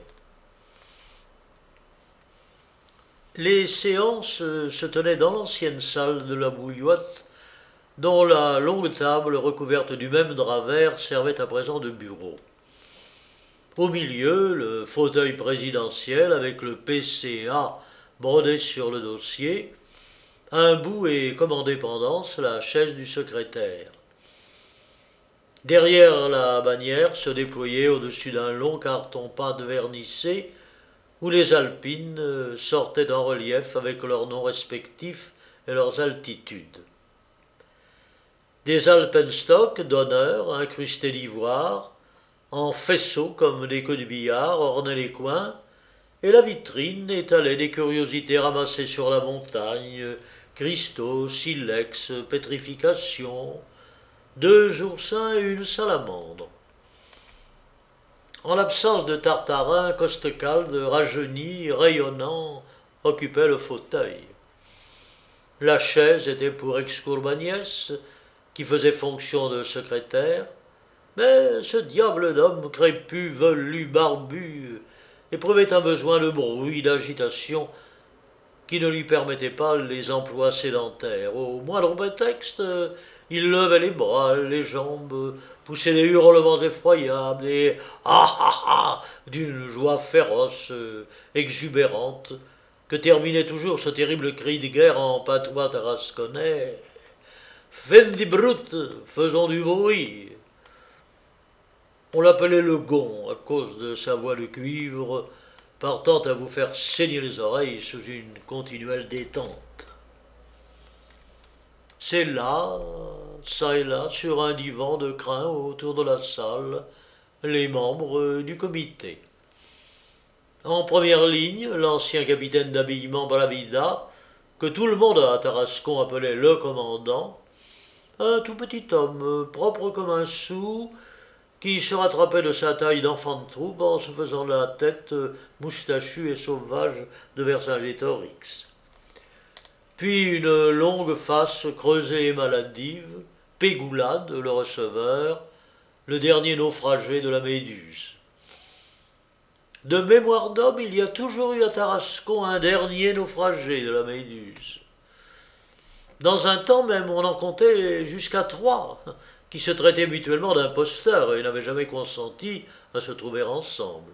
Les séances se tenaient dans l'ancienne salle de la Bouillotte, dont la longue table recouverte du même drap vert servait à présent de bureau. Au milieu, le fauteuil présidentiel avec le P C A brodé sur le dossier, un bout et comme en dépendance la chaise du secrétaire. Derrière la bannière se déployait au-dessus d'un long carton pâte vernissé où les alpines sortaient en relief avec leurs noms respectifs et leurs altitudes. Des alpenstocks d'honneur incrustés d'ivoire, en faisceaux comme des queues de billard, ornaient les coins, et la vitrine étalait des curiosités ramassées sur la montagne, cristaux, silex, pétrifications, deux oursins et une salamandre. En l'absence de Tartarin, Costecalde, rajeuni, rayonnant, occupait le fauteuil. La chaise était pour Excourbaniès, qui faisait fonction de secrétaire, mais ce diable d'homme crépus, velu, barbu, éprouvait un besoin de bruit, d'agitation, qui ne lui permettait pas les emplois sédentaires. Au moindre prétexte, il levait les bras, les jambes, poussait des hurlements effroyables, des « ah ah ah » d'une joie féroce, exubérante, que terminait toujours ce terrible cri de guerre en patois tarasconnais. « Fendi brute, faisons du bruit !» On l'appelait le Gon à cause de sa voix de cuivre, partant à vous faire saigner les oreilles sous une continuelle détente. C'est là, ça et là, sur un divan de crin autour de la salle, les membres du comité. En première ligne, l'ancien capitaine d'habillement Bravida, que tout le monde à Tarascon appelait le commandant, un tout petit homme, euh, propre comme un sou, qui se rattrapait de sa taille d'enfant de troupe en se faisant la tête euh, moustachue et sauvage de Vercingétorix. Puis une longue face creusée et maladive, Pégoulade, le receveur, le dernier naufragé de la Méduse. De mémoire d'homme, il y a toujours eu à Tarascon un dernier naufragé de la Méduse. Dans un temps même, on en comptait jusqu'à trois, qui se traitaient mutuellement d'imposteurs et n'avaient jamais consenti à se trouver ensemble.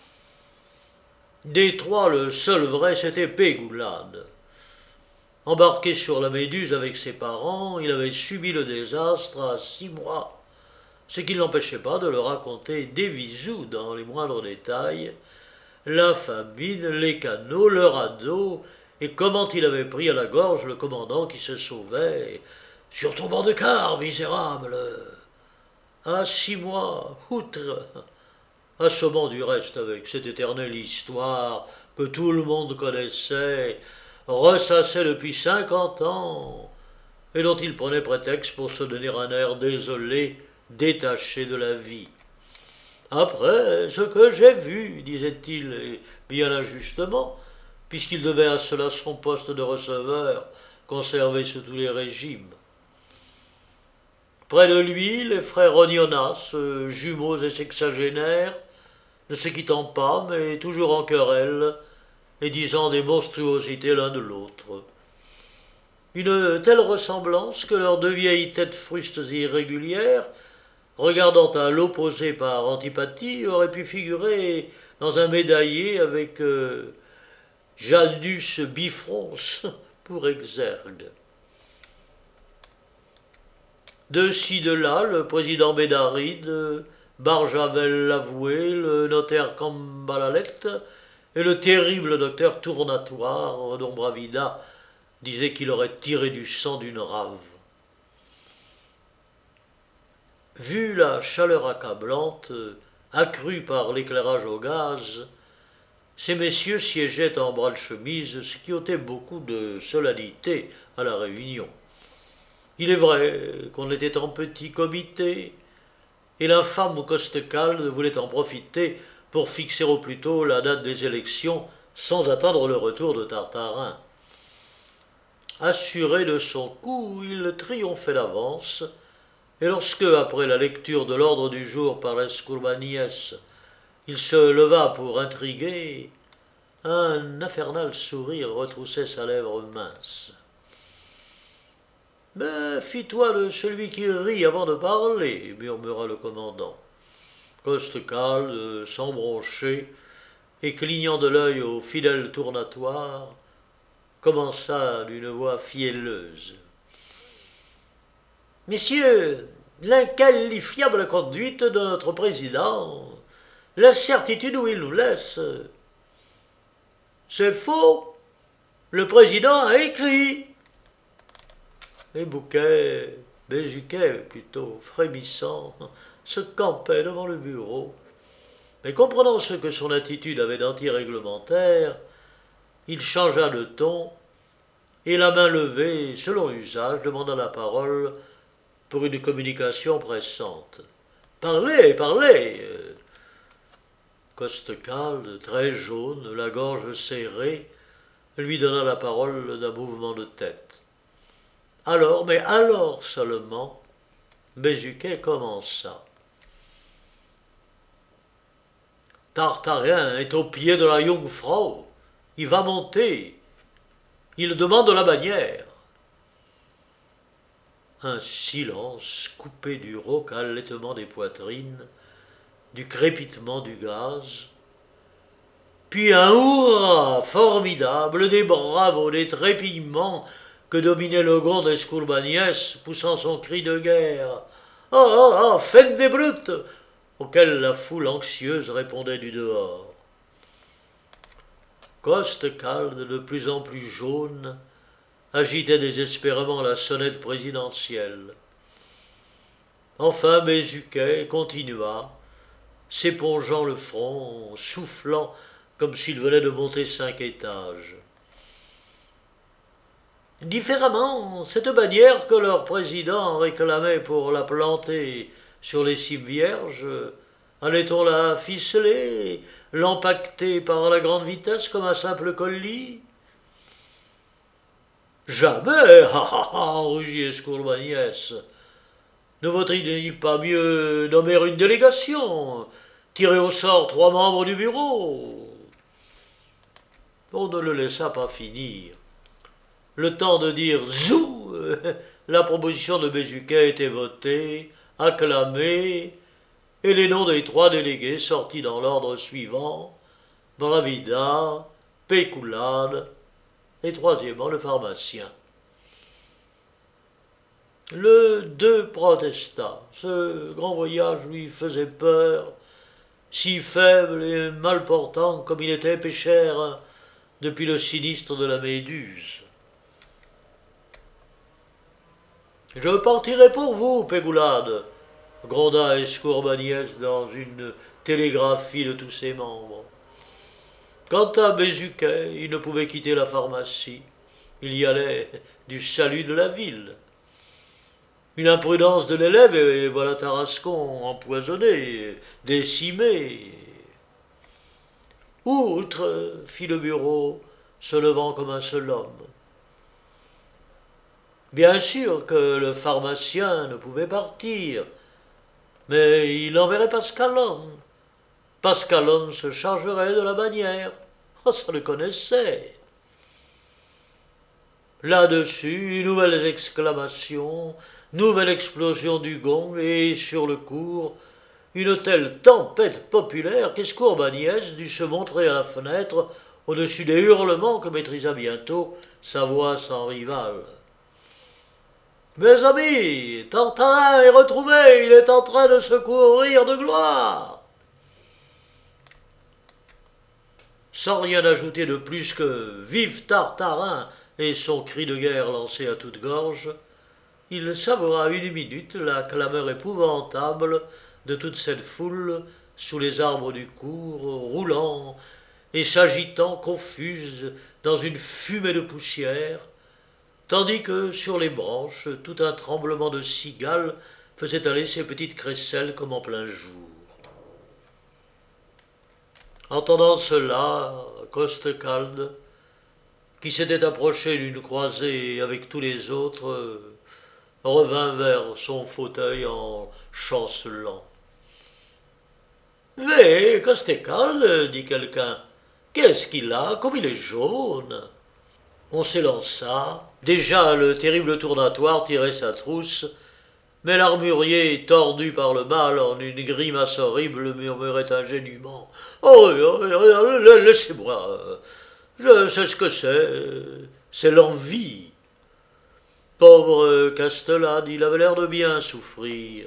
Des trois, le seul vrai, c'était Pégoulade. Embarqué sur la Méduse avec ses parents, il avait subi le désastre à six mois, ce qui ne l'empêchait pas de le raconter des visous dans les moindres détails, la famine, les canots, le radeau, et comment il avait pris à la gorge le commandant qui se sauvait. « Sur ton banc de quart, misérable !» À six mois, outre, assommant du reste avec cette éternelle histoire que tout le monde connaissait, ressassait depuis cinquante ans, et dont il prenait prétexte pour se donner un air désolé, détaché de la vie. Après, ce que j'ai vu, disait-il, et bien injustement, puisqu'il devait à cela son poste de receveur, conservé sous tous les régimes. Près de lui, les frères Onionas, jumeaux et sexagénaires, ne se quittant pas, mais toujours en querelle, et disant des monstruosités l'un de l'autre. Une telle ressemblance que leurs deux vieilles têtes frustes et irrégulières, regardant à l'opposé par antipathie, auraient pu figurer dans un médaillé avec euh, Janus Bifrons pour exergue. De ci de là, le président Bédaride, Barjavel l'avoué, le notaire Cambalalette et le terrible docteur Tournatoire, dont Bravida disait qu'il aurait tiré du sang d'une rave. Vu la chaleur accablante, accrue par l'éclairage au gaz, ces messieurs siégeaient en bras de chemise, ce qui ôtait beaucoup de solennité à la réunion. Il est vrai qu'on était en petit comité, et l'infâme Costecalde voulait en profiter pour fixer au plus tôt la date des élections sans attendre le retour de Tartarin. Assuré de son coup, il triomphait d'avance, et lorsque, après la lecture de l'ordre du jour par Escourbanniès, il se leva pour intriguer, un infernal sourire retroussait sa lèvre mince. « Mais fie-toi de celui qui rit avant de parler, » murmura le commandant. Costecalde, sans broncher, et clignant de l'œil au fidèle Tournatoire, commença d'une voix fielleuse. « Messieurs, l'inqualifiable conduite de notre président, l'incertitude où il nous laisse. C'est faux, le président a écrit. » Et Bouquet, Bézuquet plutôt, frémissant, se campait devant le bureau. Mais comprenant ce que son attitude avait d'anti-réglementaire, il changea de ton et, la main levée, selon l'usage, demanda la parole pour une communication pressante. « Parlez, parlez !» Costecalde, très jaune, la gorge serrée, lui donna la parole d'un mouvement de tête. Alors, mais alors seulement, Bézuquet commença. « Tartarin est au pied de la Jungfrau. Il va monter. Il demande la bannière. » Un silence coupé du rauque halètement des poitrines, du crépitement du gaz, puis un hurrah formidable, des bravos, des trépillements que dominait le grand d'Escourbanniès, poussant son cri de guerre. « Ah, ah, ah, faites des brutes !» auquel la foule anxieuse répondait du dehors. Costecalde, de plus en plus jaune, agitait désespérément la sonnette présidentielle. Enfin Bézuquet continua, s'épongeant le front, soufflant comme s'il venait de monter cinq étages. Différemment, cette bannière que leur président réclamait pour la planter sur les cimes vierges, allait-on la ficeler, l'empaqueter par la grande vitesse comme un simple colis? Jamais, ha ha ha, rugit Escourbagnès. Ne vaudrait-il pas mieux nommer une délégation, tirer au sort trois membres du bureau? On ne le laissa pas finir. Le temps de dire zou, la proposition de Bézuquet était votée, acclamée, et les noms des trois délégués sortis dans l'ordre suivant: Bravida, Pécoulade et troisièmement le pharmacien. Le deux protesta. Ce grand voyage lui faisait peur, si faible et mal portant comme il était péchère depuis le sinistre de la Méduse. Je partirai pour vous, Pégoulade, gronda Escourbagnès dans une télégraphie de tous ses membres. Quant à Bézuquet, il ne pouvait quitter la pharmacie. Il y allait du salut de la ville. Une imprudence de l'élève, et voilà Tarascon empoisonné, décimé. Outre, fit le bureau, se levant comme un seul homme. Bien sûr que le pharmacien ne pouvait partir, mais il enverrait Pascalone. Pascalone se chargerait de la bannière. Oh, ça le connaissait. Là-dessus, nouvelles exclamations, nouvelle explosion du gong, et sur le cours, une telle tempête populaire qu'Escourbagnès dut se montrer à la fenêtre au-dessus des hurlements que maîtrisa bientôt sa voix sans rivale. Mes amis, Tartarin est retrouvé, il est en train de se courir de gloire. Sans rien ajouter de plus que vive Tartarin et son cri de guerre lancé à toute gorge, il savoura une minute la clameur épouvantable de toute cette foule sous les arbres du cours, roulant et s'agitant confuse dans une fumée de poussière, tandis que sur les branches tout un tremblement de cigales faisait aller ses petites crécelles comme en plein jour. Entendant cela, Costecalde, qui s'était approché d'une croisée avec tous les autres, revint vers son fauteuil en chancelant. « Vé, Costecalde, dit quelqu'un, qu'est-ce qu'il a, comme il est jaune ?» On s'élança. Déjà le terrible tournatoire tirait sa trousse, mais l'armurier, tordu par le mal en une grimace horrible, murmurait ingénument: « Oh, laissez-moi, je sais ce que c'est, c'est l'envie. » Pauvre Castellane, il avait l'air de bien souffrir.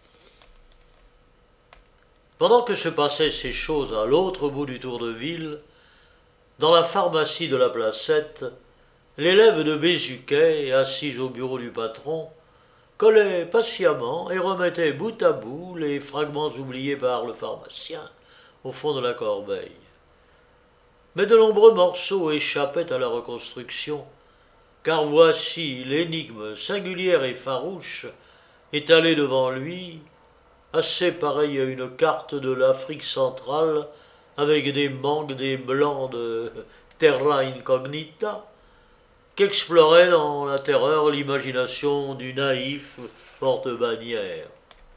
Pendant que se passaient ces choses à l'autre bout du tour de ville, dans la pharmacie de la Placette, l'élève de Bézuquet, assis au bureau du patron, collait patiemment et remettait bout à bout les fragments oubliés par le pharmacien au fond de la corbeille. Mais de nombreux morceaux échappaient à la reconstruction, car voici l'énigme singulière et farouche étalée devant lui, assez pareille à une carte de l'Afrique centrale avec des mangues, des blancs de terra incognita, qu'explorait dans la terreur l'imagination du naïf porte-bannière.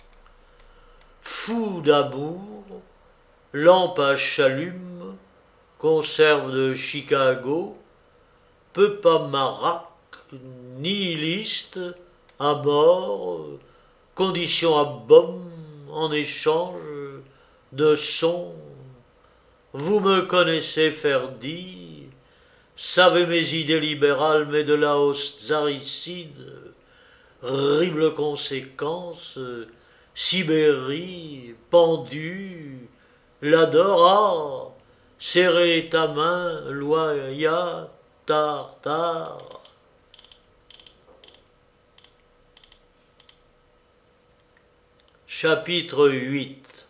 Fou d'amour, lampe à chalume, conserve de Chicago, Peu-pas-marac, nihiliste, à mort, condition à baume, en échange de son. Vous me connaissez faire dire, savez mes idées libérales, mais de la hausse tsaricide, horrible conséquence, Sibérie, pendu, l'adora, serrer ta main, loya, tartare. Chapitre huit.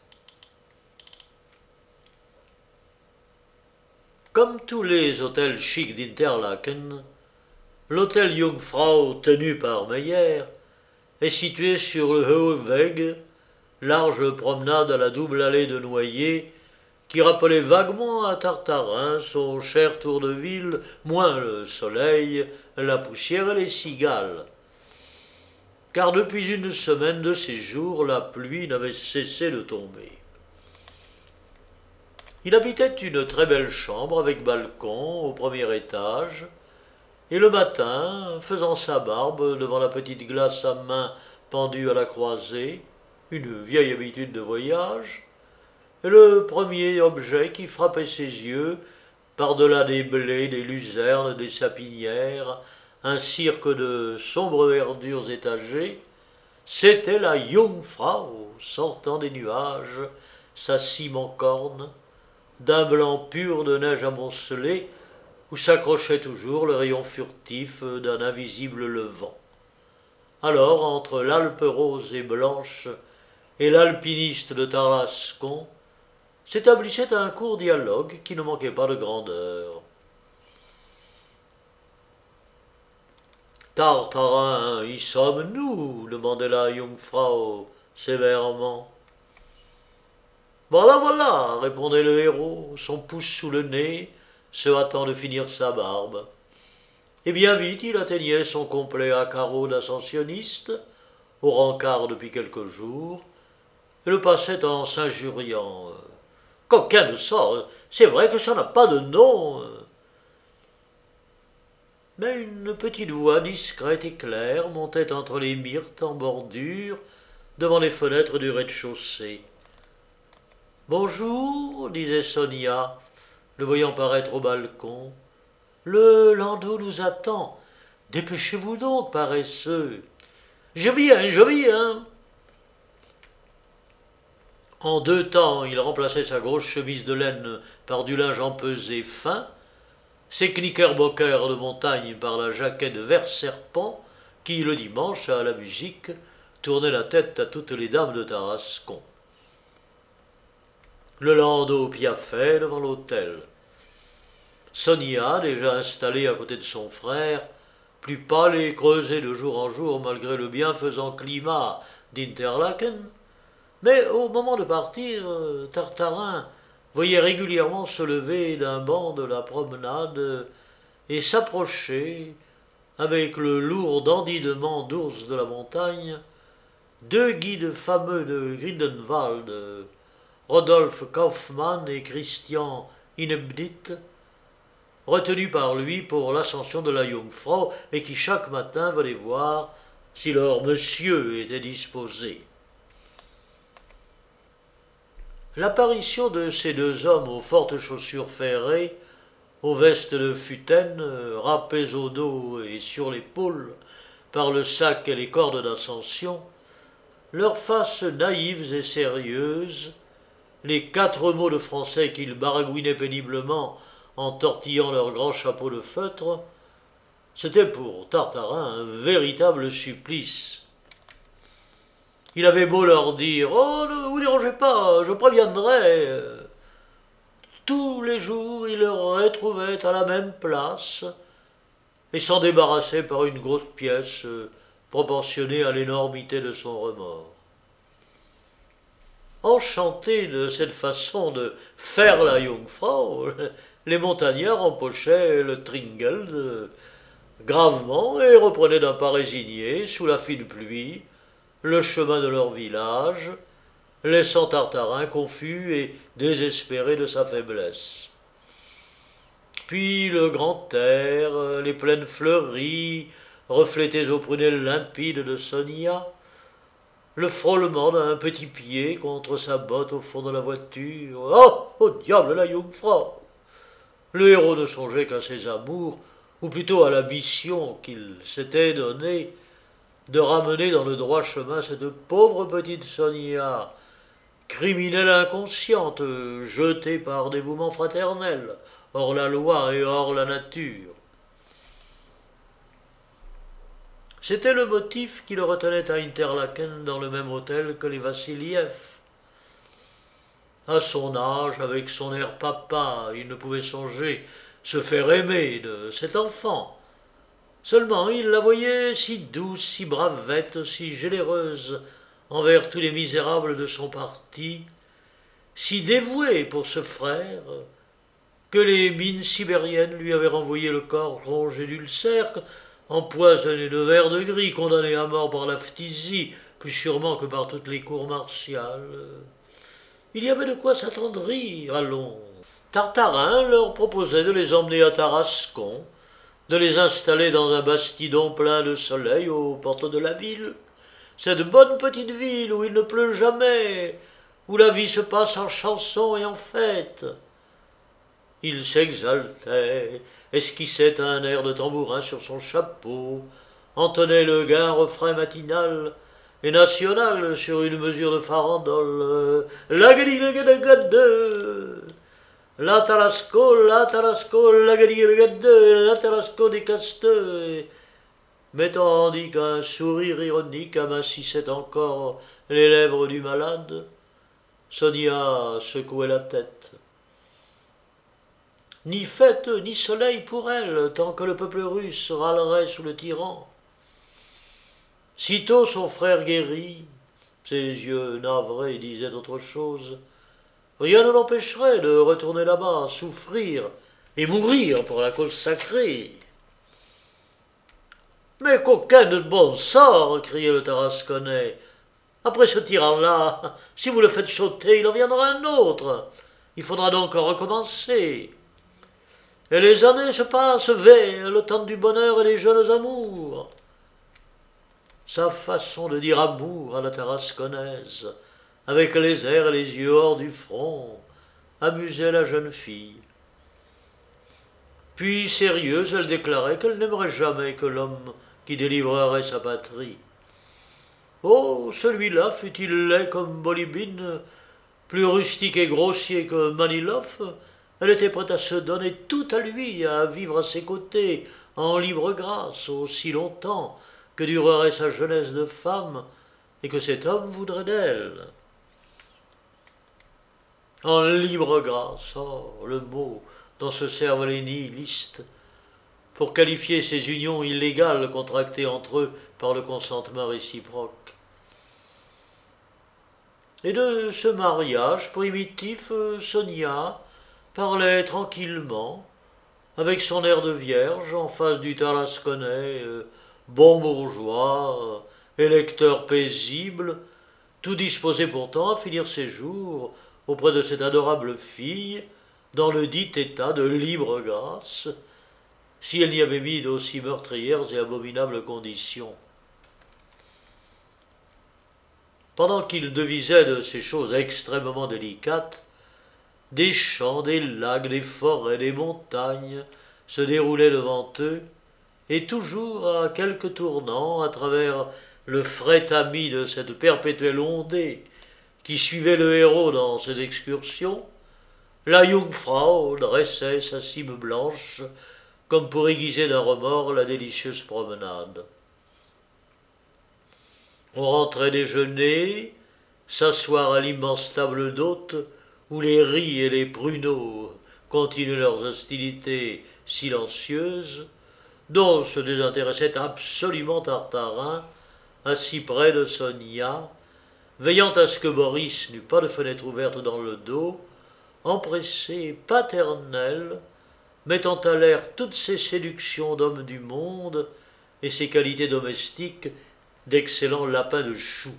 Comme tous les hôtels chics d'Interlaken, L'hôtel Jungfrau, tenu par Meyer, est situé sur le Hohe-Weg, large promenade à la double allée de Noyer, qui rappelait vaguement à Tartarin son cher tour de ville, moins le soleil, la poussière et les cigales. Car depuis une semaine de séjour, la pluie n'avait cessé de tomber. Il habitait une très belle chambre avec balcon au premier étage, et le matin, faisant sa barbe devant la petite glace à main pendue à la croisée, une vieille habitude de voyage, et le premier objet qui frappait ses yeux, par-delà des blés, des luzernes, des sapinières, un cirque de sombres verdures étagées, c'était la Jungfrau sortant des nuages, sa cime en corne, d'un blanc pur de neige amoncelée, où s'accrochait toujours le rayon furtif d'un invisible levant. Alors, entre l'Alpe rose et blanche et l'alpiniste de Tarascon, s'établissait un court dialogue qui ne manquait pas de grandeur. Tartarin, y sommes-nous demandait la Jungfrau sévèrement. Voilà, voilà, répondait le héros, son pouce sous le nez, se hâtant de finir sa barbe. Et bien vite il atteignait son complet à carreaux d'ascensionniste, au rencard depuis quelques jours, et le passait en s'injuriant. « Coquin de ça, c'est vrai que ça n'a pas de nom. » Mais une petite voix discrète et claire montait entre les myrtes en bordure, devant les fenêtres du rez-de-chaussée. « Bonjour, disait Sonia, le voyant paraître au balcon. Le landau nous attend. Dépêchez-vous donc, paresseux. Je viens, je viens. En deux temps, il remplaçait sa grosse chemise de laine par du linge empesé fin, ses knickerbockers de montagne par la jaquette vert serpent qui, le dimanche, à la musique, tournait la tête à toutes les dames de Tarascon. Le landau piaffait devant l'hôtel. Sonia, déjà installée à côté de son frère, plus pâle et creusée de jour en jour malgré le bienfaisant climat d'Interlaken, mais au moment de partir, Tartarin voyait régulièrement se lever d'un banc de la promenade et s'approcher, avec le lourd dandidement d'ours de la montagne, deux guides fameux de Grindenwald, Rodolphe Kaufmann et Christian Inebdit, retenus par lui pour l'ascension de la Jungfrau et qui chaque matin venaient voir si leur monsieur était disposé. L'apparition de ces deux hommes aux fortes chaussures ferrées, aux vestes de futaine, râpées au dos et sur l'épaule par le sac et les cordes d'ascension, leurs faces naïves et sérieuses, les quatre mots de français qu'ils baragouinaient péniblement en tortillant leurs grands chapeaux de feutre, c'était pour Tartarin un véritable supplice. Il avait beau leur dire « Oh, ne vous dérangez pas, je préviendrai », tous les jours il le retrouvait à la même place et s'en débarrassait par une grosse pièce proportionnée à l'énormité de son remords. Enchantés de cette façon de faire la Jungfrau, les montagnards empochaient le Tringeld gravement et reprenaient d'un pas résigné, sous la fine pluie, le chemin de leur village, laissant Tartarin confus et désespéré de sa faiblesse. Puis le grand air, les plaines fleuries, reflétées aux prunelles limpides de Sonia, le frôlement d'un petit pied contre sa botte au fond de la voiture. Oh, au diable la Jungfrau! Le héros ne songeait qu'à ses amours, ou plutôt à la mission qu'il s'était donnée de ramener dans le droit chemin cette pauvre petite Sonia, criminelle inconsciente, jetée par dévouement fraternel, hors la loi et hors la nature. C'était le motif qui le retenait à Interlaken dans le même hôtel que les Vassiliev. À son âge, avec son air papa, il ne pouvait songer se faire aimer de cet enfant, Seulement il la voyait si douce, si bravette, si généreuse envers tous les misérables de son parti, si dévouée pour ce frère, que les mines sibériennes lui avaient renvoyé le corps rongé d'ulcères, empoisonné de verre de gris, condamné à mort par la phtisie, plus sûrement que par toutes les cours martiales. Il y avait de quoi s'attendrir, allons. Tartarin leur proposait de les emmener à Tarascon, de les installer dans un bastidon plein de soleil aux portes de la ville. Cette bonne petite ville où il ne pleut jamais, où la vie se passe en chansons et en fêtes. Il s'exaltait, esquissait un air de tambourin sur son chapeau, entonnait le gain refrain matinal et national sur une mesure de farandole. La gade, la Tarasco, la Tarasco, la gade, la Tarasco des casteux, mais tandis qu'un sourire ironique amincissait encore les lèvres du malade, Sonia secouait la tête. Ni fête, ni soleil pour elle, tant que le peuple russe râlerait sous le tyran. Sitôt son frère guéri, ses yeux navrés disaient autre chose. Rien ne l'empêcherait de retourner là-bas, souffrir et mourir pour la cause sacrée. Mais coquin de bon sort, criait le Tarasconnais. Après ce tyran-là, si vous le faites sauter, il en viendra un autre. Il faudra donc recommencer. Et les années se passent vers le temps du bonheur et les jeunes amours. Sa façon de dire amour à la tarasconnaise, avec les airs et les yeux hors du front, amusait la jeune fille. Puis, sérieuse, elle déclarait qu'elle n'aimerait jamais que l'homme qui délivrerait sa patrie. Oh, celui-là fut-il laid comme Bolibine, plus rustique et grossier que Manilov, elle était prête à se donner tout à lui, à vivre à ses côtés, en libre grâce, aussi longtemps que durerait sa jeunesse de femme et que cet homme voudrait d'elle. En libre grâce, oh, le mot dont se servent les nihilistes pour qualifier ces unions illégales contractées entre eux par le consentement réciproque. Et de ce mariage primitif, Sonia parlait tranquillement, avec son air de vierge, en face du Tarasconnais, euh, bon bourgeois, euh, électeur paisible, tout disposé pourtant à finir ses jours auprès de cette adorable fille, dans le dit état de libre grâce, si elle n'y avait mis d'aussi meurtrières et abominables conditions. Pendant qu'il devisait de ces choses extrêmement délicates, des champs, des lacs, des forêts, des montagnes se déroulaient devant eux, et toujours à quelques tournants, à travers le frais tamis de cette perpétuelle ondée qui suivait le héros dans ses excursions, la Jungfrau dressait sa cime blanche, comme pour aiguiser d'un remords la délicieuse promenade. On rentrait déjeuner, s'asseoir à l'immense table d'hôte, où les riz et les pruneaux continuaient leurs hostilités silencieuses, dont se désintéressait absolument Tartarin, assis près de Sonia, veillant à ce que Boris n'eût pas de fenêtre ouverte dans le dos, empressé, paternel, mettant à l'air toutes ses séductions d'homme du monde et ses qualités domestiques d'excellent lapin de chou.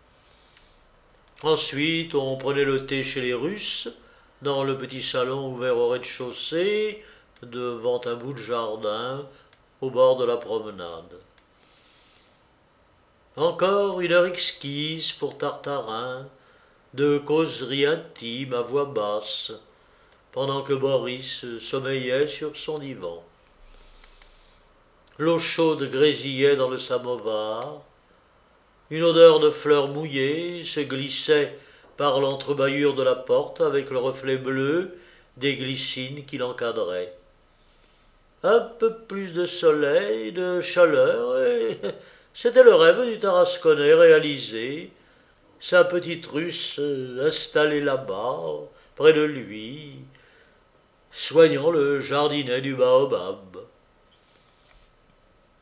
Ensuite, on prenait le thé chez les Russes, dans le petit salon ouvert au rez-de-chaussée, devant un bout de jardin, au bord de la promenade. Encore une heure exquise pour Tartarin, de causerie intime à voix basse, pendant que Boris sommeillait sur son divan. L'eau chaude grésillait dans le samovar, une odeur de fleurs mouillées se glissait par l'entrebâillure de la porte avec le reflet bleu des glycines qui l'encadraient. Un peu plus de soleil, de chaleur, et c'était le rêve du Tarasconnais réalisé, sa petite Russe installée là-bas, près de lui, soignant le jardinet du baobab.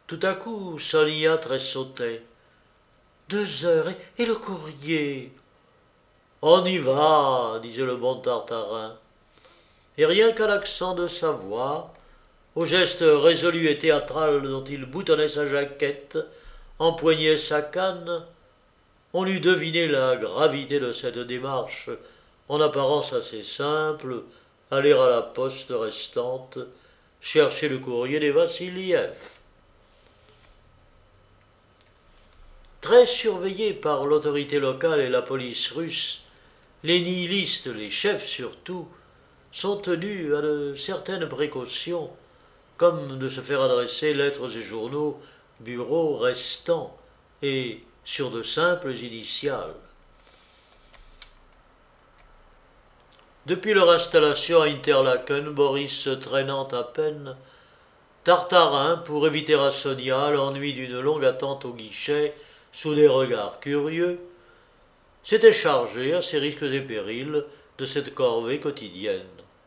Tout à coup, Sonia tressautait. Deux heures et, et le courrier. On y va, disait le bon Tartarin. Et rien qu'à l'accent de sa voix, au geste résolu et théâtral dont il boutonnait sa jaquette, empoignait sa canne, on eût deviné la gravité de cette démarche, en apparence assez simple, aller à la poste restante, chercher le courrier des Vassiliev. Très surveillés par l'autorité locale et la police russe, les nihilistes, les chefs surtout, sont tenus à de certaines précautions, comme de se faire adresser lettres et journaux, bureaux restants, et sur de simples initiales. Depuis leur installation à Interlaken, Boris se traînant à peine, Tartarin, pour éviter à Sonia l'ennui d'une longue attente au guichet, sous des regards curieux, s'était chargé, à ses risques et périls, de cette corvée quotidienne.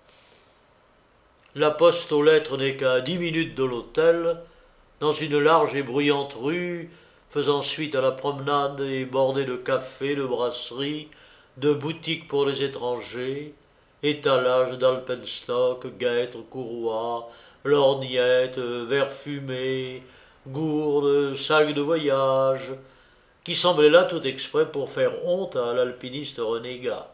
La poste aux lettres n'est qu'à dix minutes de l'hôtel, dans une large et bruyante rue, faisant suite à la promenade et bordée de cafés, de brasseries, de boutiques pour les étrangers, étalages d'alpenstock, guêtres, courroies, lorgnettes, verres fumés, gourdes, sacs de voyage, qui semblaient là tout exprès pour faire honte à l'alpiniste renégat.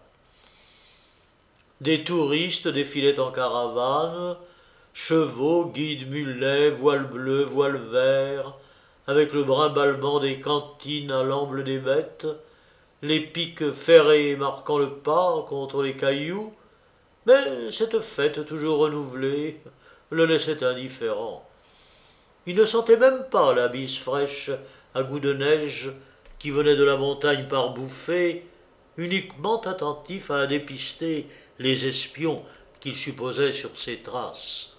Des touristes défilaient en caravane, chevaux, guides, mulets, voiles bleues, voiles verts, avec le brimballement des cantines à l'amble des bêtes, les pics ferrés marquant le pas contre les cailloux, mais cette fête toujours renouvelée le laissait indifférent. Il ne sentait même pas la bise fraîche à goût de neige qui venait de la montagne par bouffées, uniquement attentif à dépister les espions qu'il supposait sur ses traces.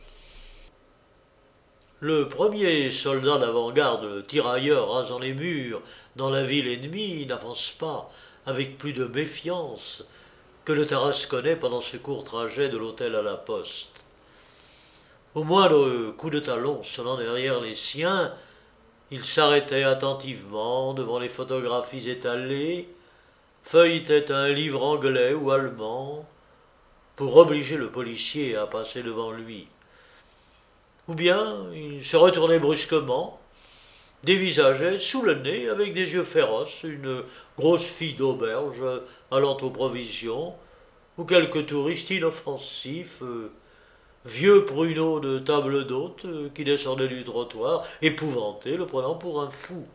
Le premier soldat d'avant-garde, le tirailleur rasant les murs dans la ville ennemie, n'avance pas avec plus de méfiance que le Tarasconnais pendant ce court trajet de l'hôtel à la poste. Au moindre coup de talon sonnant derrière les siens, il s'arrêtait attentivement devant les photographies étalées, feuilletait un livre anglais ou allemand pour obliger le policier à passer devant lui. Ou bien il se retournait brusquement, dévisageait sous le nez avec des yeux féroces une grosse fille d'auberge allant aux provisions, ou quelque touriste inoffensif, euh, vieux pruneau de table d'hôte euh, qui descendait du trottoir, épouvanté, le prenant pour un fou.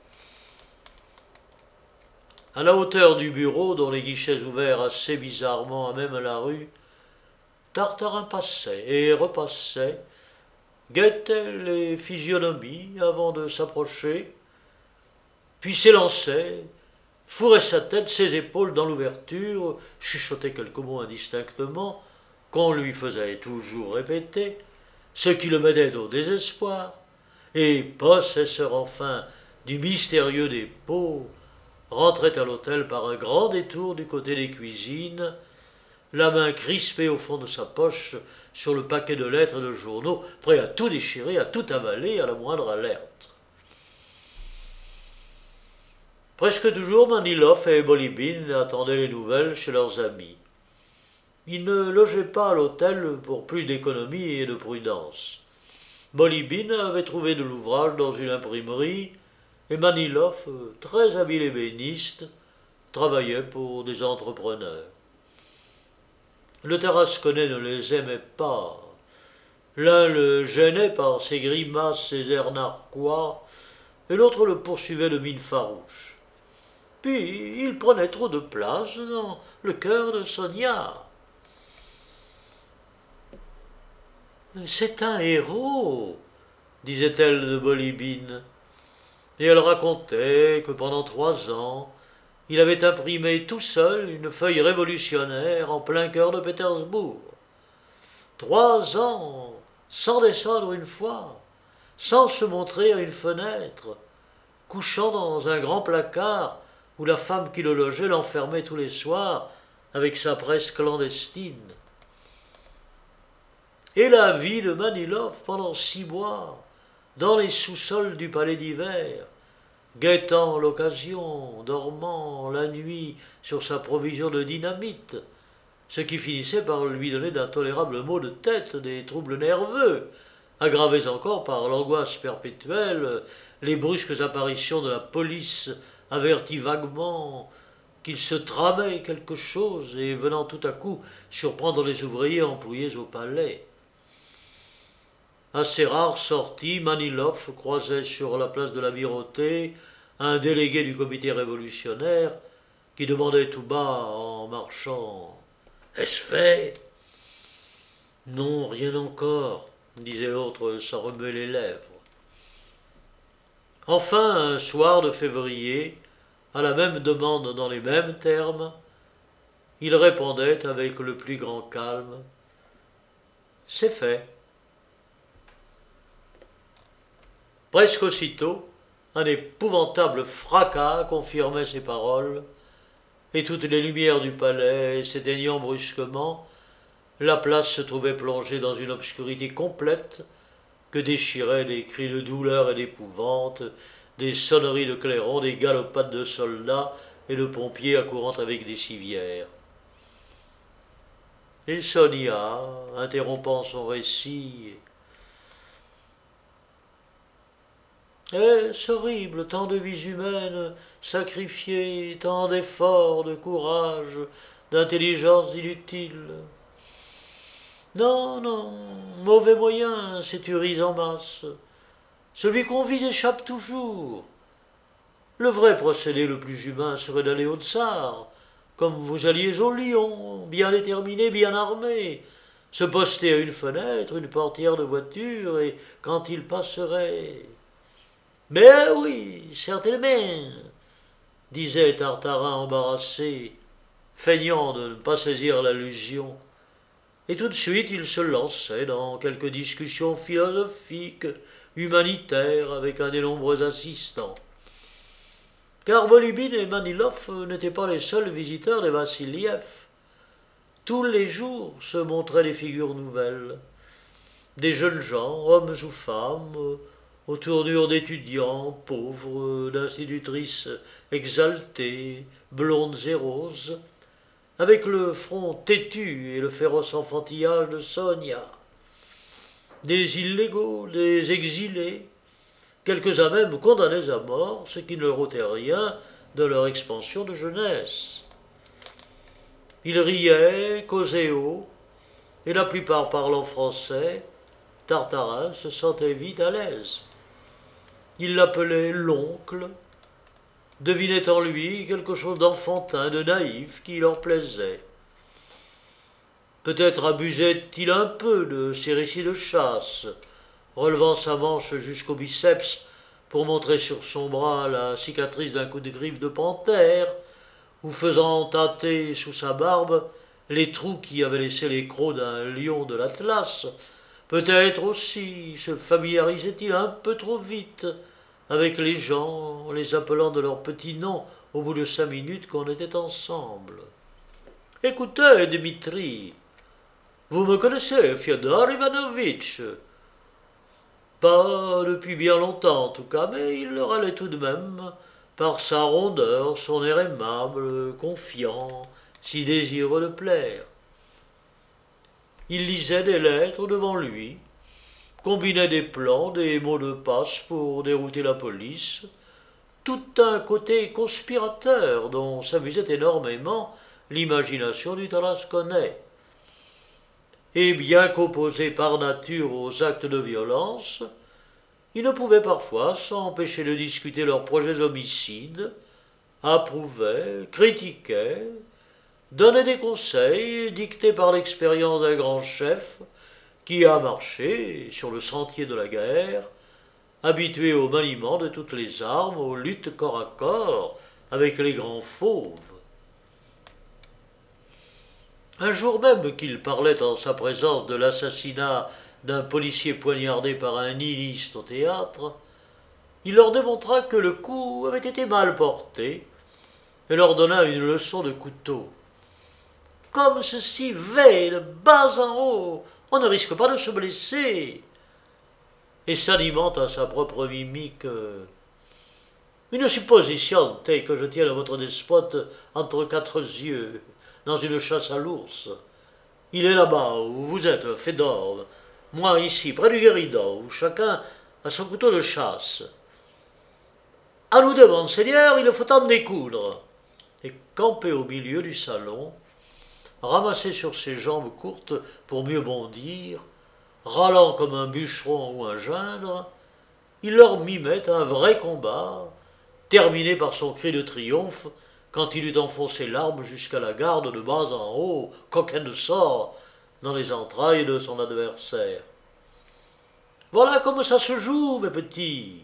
À la hauteur du bureau, dont les guichets ouverts assez bizarrement à même la rue, Tartarin passait et repassait, guettait les physionomies avant de s'approcher, puis s'élançait, fourrait sa tête, ses épaules dans l'ouverture, chuchotait quelques mots indistinctement, qu'on lui faisait toujours répéter, ce qui le mettait au désespoir, et, possesseur enfin du mystérieux dépôt, rentrait à l'hôtel par un grand détour du côté des cuisines, la main crispée au fond de sa poche sur le paquet de lettres et de journaux, prêt à tout déchirer, à tout avaler à la moindre alerte. Presque toujours, Manilov et Bolibine attendaient les nouvelles chez leurs amis. Ils ne logeaient pas à l'hôtel pour plus d'économie et de prudence. Bolibine avait trouvé de l'ouvrage dans une imprimerie, et Manilov, très habile ébéniste, travaillait pour des entrepreneurs. Le Tarasconnais ne les aimait pas. L'un le gênait par ses grimaces, ses airs narquois, et l'autre le poursuivait de mine farouche. Puis il prenait trop de place dans le cœur de Sonia. « C'est un héros, disait-elle de Bolibine, et elle racontait que pendant trois ans, il avait imprimé tout seul une feuille révolutionnaire en plein cœur de Pétersbourg. Trois ans, sans descendre une fois, sans se montrer à une fenêtre, couchant dans un grand placard où la femme qui le logeait l'enfermait tous les soirs avec sa presse clandestine. Et la vie de Manilov pendant six mois, dans les sous-sols du palais d'hiver, guettant l'occasion, dormant la nuit sur sa provision de dynamite, ce qui finissait par lui donner d'intolérables maux de tête, des troubles nerveux, aggravés encore par l'angoisse perpétuelle, les brusques apparitions de la police avertit vaguement qu'il se tramait quelque chose et venant tout à coup surprendre les ouvriers employés au palais. À ces rares sorties, Maniloff croisait sur la place de l'Amirauté un délégué du comité révolutionnaire qui demandait tout bas en marchant « Est-ce fait ?»« Non, rien encore, » disait l'autre sans remuer les lèvres. Enfin, un soir de février, à la même demande dans les mêmes termes, il répondait avec le plus grand calme « C'est fait ». Presque aussitôt, un épouvantable fracas confirmait ces paroles, et toutes les lumières du palais s'éteignant brusquement, la place se trouvait plongée dans une obscurité complète que déchiraient des cris de douleur et d'épouvante, des sonneries de clairons, des galopades de soldats et de pompiers accourant avec des civières. Et Sonia, interrompant son récit, « Est-ce horrible, tant de vies humaines sacrifiées, tant d'efforts, de courage, d'intelligence inutile. Non, non, mauvais moyen, ces tueries en masse. Celui qu'on vise échappe toujours. Le vrai procédé le plus humain serait d'aller au tsar, comme vous alliez au lion, bien déterminé, bien armé, se poster à une fenêtre, une portière de voiture, et quand il passerait... Mais oui, certainement, disait Tartarin embarrassé, feignant de ne pas saisir l'allusion. Et tout de suite il se lançait dans quelques discussions philosophiques, humanitaires, avec un des nombreux assistants. Car Bolibine et Maniloff n'étaient pas les seuls visiteurs des Vassiliev. Tous les jours se montraient des figures nouvelles. Des jeunes gens, hommes ou femmes, aux tournures d'étudiants, pauvres, d'institutrices exaltées, blondes et roses, avec le front têtu et le féroce enfantillage de Sonia. Des illégaux, des exilés, quelques-uns même condamnés à mort, ce qui ne leur ôtait rien de leur expansion de jeunesse. Ils riaient, causaient haut, et la plupart parlant français, Tartarin se sentait vite à l'aise. Il l'appelait l'oncle, devinait en lui quelque chose d'enfantin, de naïf, qui leur plaisait. Peut-être abusait-il un peu de ses récits de chasse, relevant sa manche jusqu'au biceps pour montrer sur son bras la cicatrice d'un coup de griffe de panthère, ou faisant tâter sous sa barbe les trous qui avaient laissé les crocs d'un lion de l'Atlas. Peut-être aussi se familiarisait-il un peu trop vite avec les gens, les appelant de leurs petits noms au bout de cinq minutes qu'on était ensemble. « Écoutez, Dimitri, vous me connaissez, Fyodor Ivanovitch. Pas depuis bien longtemps en tout cas, mais il le râlait tout de même, par sa rondeur, son air aimable, confiant, si désireux de plaire. Il lisait des lettres devant lui, combinait des plans, des mots de passe pour dérouter la police, tout un côté conspirateur dont s'amusait énormément l'imagination du tarasconnais. Et bien qu'opposé par nature aux actes de violence, il ne pouvait parfois s'empêcher de discuter leurs projets homicides, approuvait, critiquait, donnait des conseils dictés par l'expérience d'un grand chef qui a marché sur le sentier de la guerre, habitué au maniement de toutes les armes, aux luttes corps à corps avec les grands fauves. Un jour même qu'il parlait en sa présence de l'assassinat d'un policier poignardé par un nihiliste au théâtre, il leur démontra que le coup avait été mal porté et leur donna une leçon de couteau. « Comme ceci vait de bas en haut, on ne risque pas de se blesser. » et s'animant à sa propre mimique. Une supposition, t'es que je tienne votre despote entre quatre yeux, dans une chasse à l'ours. Il est là-bas, où vous êtes, Fédor, moi ici, près du guéridon, où chacun a son couteau de chasse. À nous deux, monseigneur, il faut en découdre. Et campé au milieu du salon, ramassé sur ses jambes courtes pour mieux bondir, râlant comme un bûcheron ou un gindre, il leur mimait un vrai combat, terminé par son cri de triomphe quand il eut enfoncé l'arme jusqu'à la garde de bas en haut, coquin de sort, dans les entrailles de son adversaire. Voilà comme ça se joue, mes petits.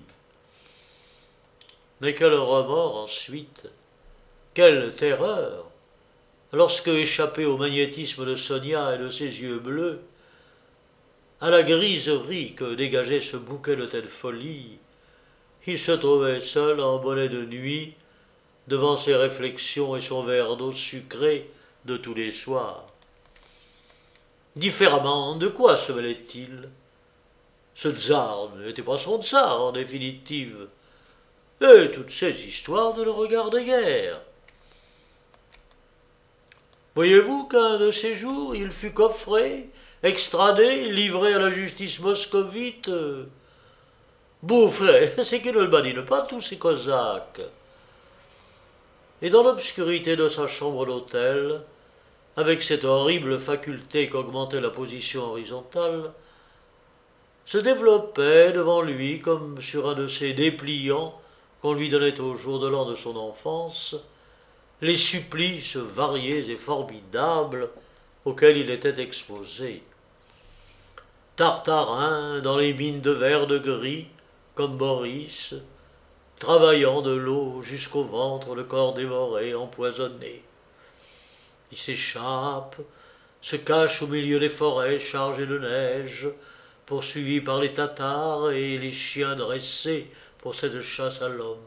Mais quel remords ensuite, quelle terreur, lorsque, échappé au magnétisme de Sonia et de ses yeux bleus, à la griserie que dégageait ce bouquet de telle folie, il se trouvait seul en bonnet de nuit, devant ses réflexions et son verre d'eau sucrée de tous les soirs. Différemment, de quoi se mêlait-il? Ce tsar n'était pas son tsar, en définitive, et toutes ces histoires ne le regardaient guère. Voyez-vous qu'un de ces jours, il fut coffré, extradé, livré à la justice moscovite. Bouffré, c'est qu'ils ne le badinent pas tous ces cosaques. Et dans l'obscurité de sa chambre d'hôtel, avec cette horrible faculté qu'augmentait la position horizontale, se développait devant lui, comme sur un de ces dépliants qu'on lui donnait au jour de l'an de son enfance, les supplices variés et formidables auxquels il était exposé. Tartarin, dans les mines de verre de gris, comme Boris, travaillant de l'eau jusqu'au ventre, le corps dévoré, empoisonné. Il s'échappe, se cache au milieu des forêts chargées de neige, poursuivi par les Tatars et les chiens dressés pour cette chasse à l'homme.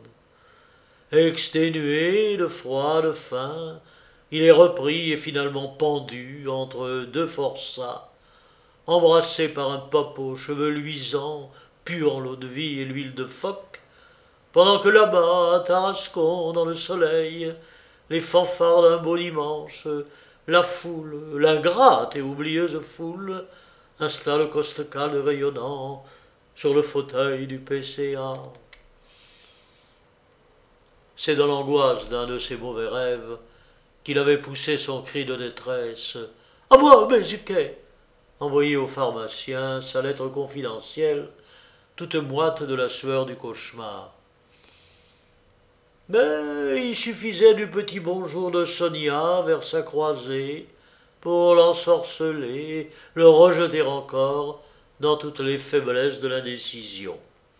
Exténué de froid, de faim, il est repris et finalement pendu entre deux forçats, embrassé par un pope aux cheveux luisants, puant l'eau-de-vie et l'huile de phoque, pendant que là-bas, à Tarascon, dans le soleil, les fanfares d'un beau dimanche, la foule, l'ingrate et oublieuse foule, installe Costecalde rayonnant sur le fauteuil du P C A. C'est dans l'angoisse d'un de ces mauvais rêves qu'il avait poussé son cri de détresse. « À moi, Bézuquet !» envoyé au pharmacien sa lettre confidentielle, toute moite de la sueur du cauchemar. Mais il suffisait du petit bonjour de Sonia vers sa croisée pour l'ensorceler, le rejeter encore dans toutes les faiblesses de l'indécision.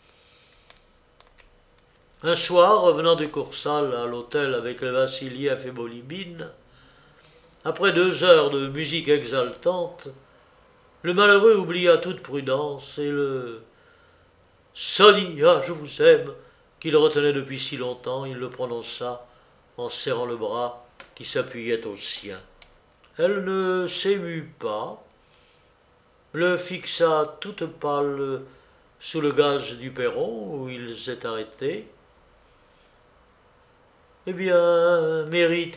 Un soir, revenant de Coursal à l'hôtel avec le Vassiliev et Bolibine, après deux heures de musique exaltante, le malheureux oublia toute prudence et le « Sonia, je vous aime » qu'il retenait depuis si longtemps, il le prononça en serrant le bras qui s'appuyait au sien. Elle ne s'émut pas, le fixa toute pâle sous le gaz du perron où il s'est arrêté. « Eh bien, méritez-moi »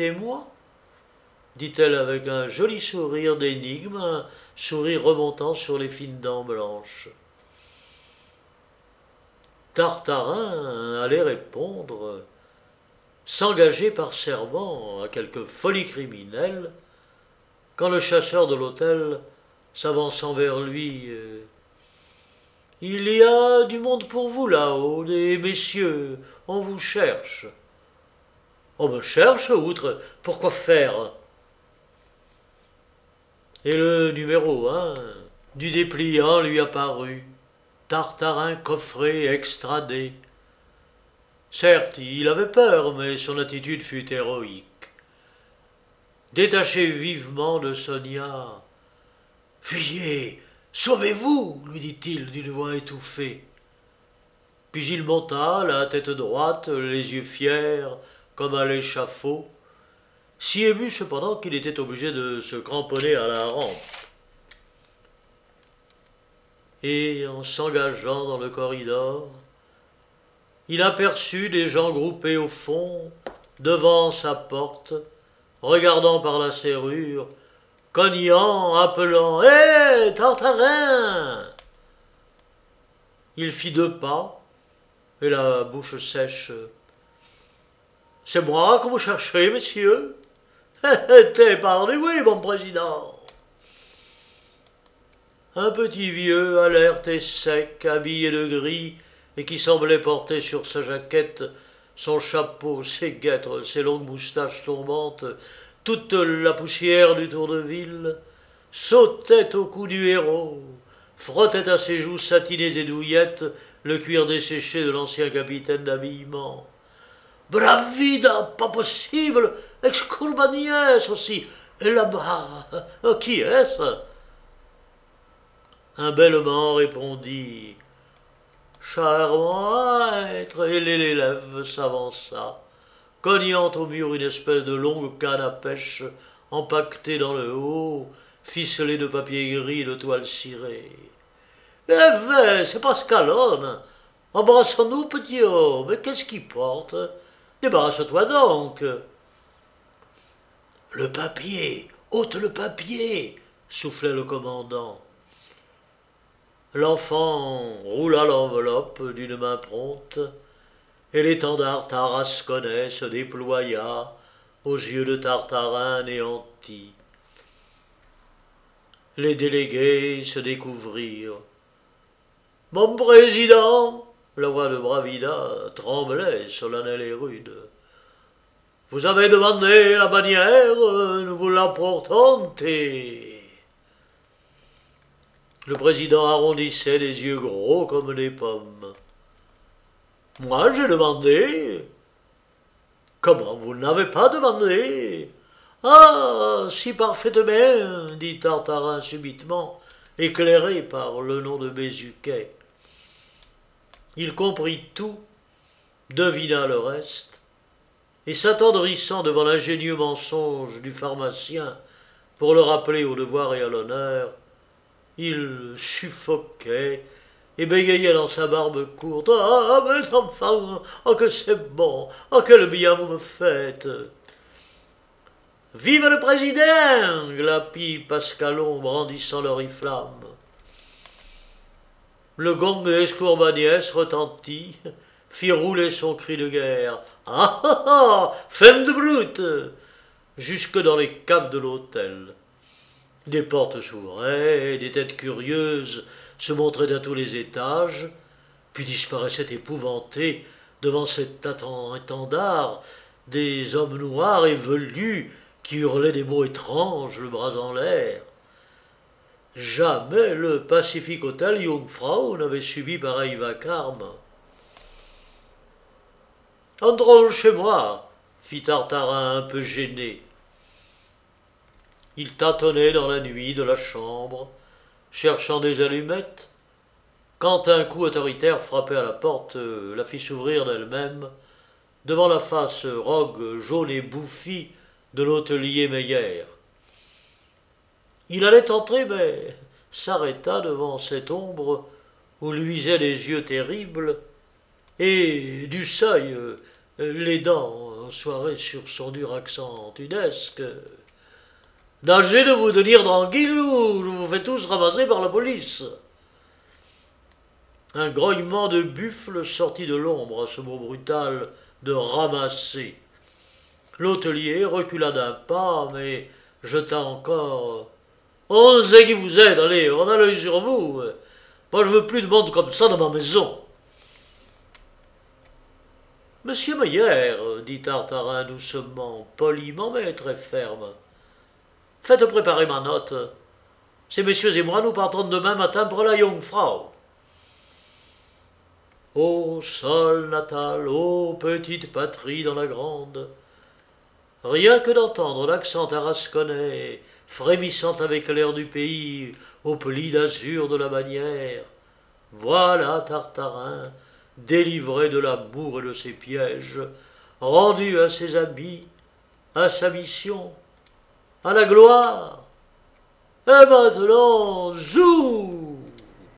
dit-elle avec un joli sourire d'énigme, un sourire remontant sur les fines dents blanches. Tartarin allait répondre, s'engager par serment à quelque folie criminelle, quand le chasseur de l'hôtel, s'avançant vers lui, euh, « Il y a du monde pour vous là-haut, des messieurs, on vous cherche. »« On me cherche, outre, pourquoi faire ?» Et le numéro un du dépliant lui apparut, Tartarin coffré, extradé. Certes, il avait peur, mais son attitude fut héroïque. Détaché vivement de Sonia, « Fuyez, sauvez-vous » lui dit-il d'une voix étouffée. Puis il monta, la tête droite, les yeux fiers, comme à l'échafaud, si ému cependant qu'il était obligé de se cramponner à la rampe. et, en s'engageant dans le corridor, il aperçut des gens groupés au fond, devant sa porte, regardant par la serrure, cognant, appelant « Hé, Tartarin !» Il fit deux pas, et la bouche sèche. « C'est moi que vous cherchez, messieurs ?»« T'es parlé, oui, mon président !» Un petit vieux, alerte et sec, habillé de gris, et qui semblait porter sur sa jaquette son chapeau, ses guêtres, ses longues moustaches tombantes, toute la poussière du tour de ville, sautait au cou du héros, frottait à ses joues satinées et douillettes le cuir desséché de l'ancien capitaine d'habillement. « Bravida, pas possible, Excourbaniès aussi, et là-bas, qui est-ce » Un bellement répondit « Charmant être » et l'élève s'avança, cognant au mur une espèce de longue canne à pêche empaquetée dans le haut, ficelée de papier gris et de toile cirée. « Eh ben, c'est Pascalone. Embrassons-nous, petit homme. Mais qu'est-ce qui porte? Débarrasse-toi donc. »« Le papier, ôte le papier !» soufflait le commandant. L'enfant roula l'enveloppe d'une main prompte, et l'étendard tarasconnais se déploya aux yeux de Tartarin anéanti. Les délégués se découvrirent. « Mon président !» La voix de Bravida tremblait, solennelle et rude. « Vous avez demandé la bannière, nous vous l'apportons. » Le président arrondissait les yeux gros comme des pommes. « Moi, j'ai demandé. »« Comment, vous n'avez pas demandé ?»« Ah, si parfaitement, » dit Tartarin subitement, éclairé par le nom de Bézuquet. Il comprit tout, devina le reste, et s'attendrissant devant l'ingénieux mensonge du pharmacien pour le rappeler au devoir et à l'honneur, il suffoquait et bégayait dans sa barbe courte. « Ah, mes enfants, oh que c'est bon, oh quel bien vous me faites !»« Vive le président !» glapit Pascalon, brandissant l'oriflamme. Le gong d'Escourbaniès retentit, fit rouler son cri de guerre. « Ah ah ah, femme de brute !» jusque dans les caves de l'hôtel. Des portes s'ouvraient, des têtes curieuses se montraient à tous les étages, puis disparaissaient épouvantés devant cet étendard des hommes noirs et velus qui hurlaient des mots étranges, le bras en l'air. Jamais le Pacific Hotel Jungfrau n'avait subi pareil vacarme. « Entrons chez moi » fit Tartarin un peu gêné. Il tâtonnait dans la nuit de la chambre, cherchant des allumettes, quand un coup autoritaire frappé à la porte la fit s'ouvrir d'elle-même, devant la face rogue, jaune et bouffie de l'hôtelier Meyer. Il allait entrer, mais s'arrêta devant cette ombre où luisaient les yeux terribles, et du seuil, les dents en soirée sur son dur accent tudesque. « Danger de vous tenir tranquille ou je vous fais tous ramasser par la police !» Un grognement de buffle sortit de l'ombre à ce mot brutal de « ramasser ». L'hôtelier recula d'un pas, mais jeta encore « On sait qui vous êtes, allez, on a l'œil sur vous. Moi, je veux plus de monde comme ça dans ma maison. » « Monsieur Meyer, » dit Tartarin doucement, poliment mais très ferme, « faites préparer ma note. Ces messieurs et moi, nous partons demain matin pour la Jungfrau. » Ô sol natal, ô petite patrie dans la grande, rien que d'entendre l'accent tarasconnais, frémissant avec l'air du pays, au pli d'azur de la bannière, voilà Tartarin, délivré de l'amour et de ses pièges, rendu à ses habits, à sa mission, à la gloire. Et maintenant, zou!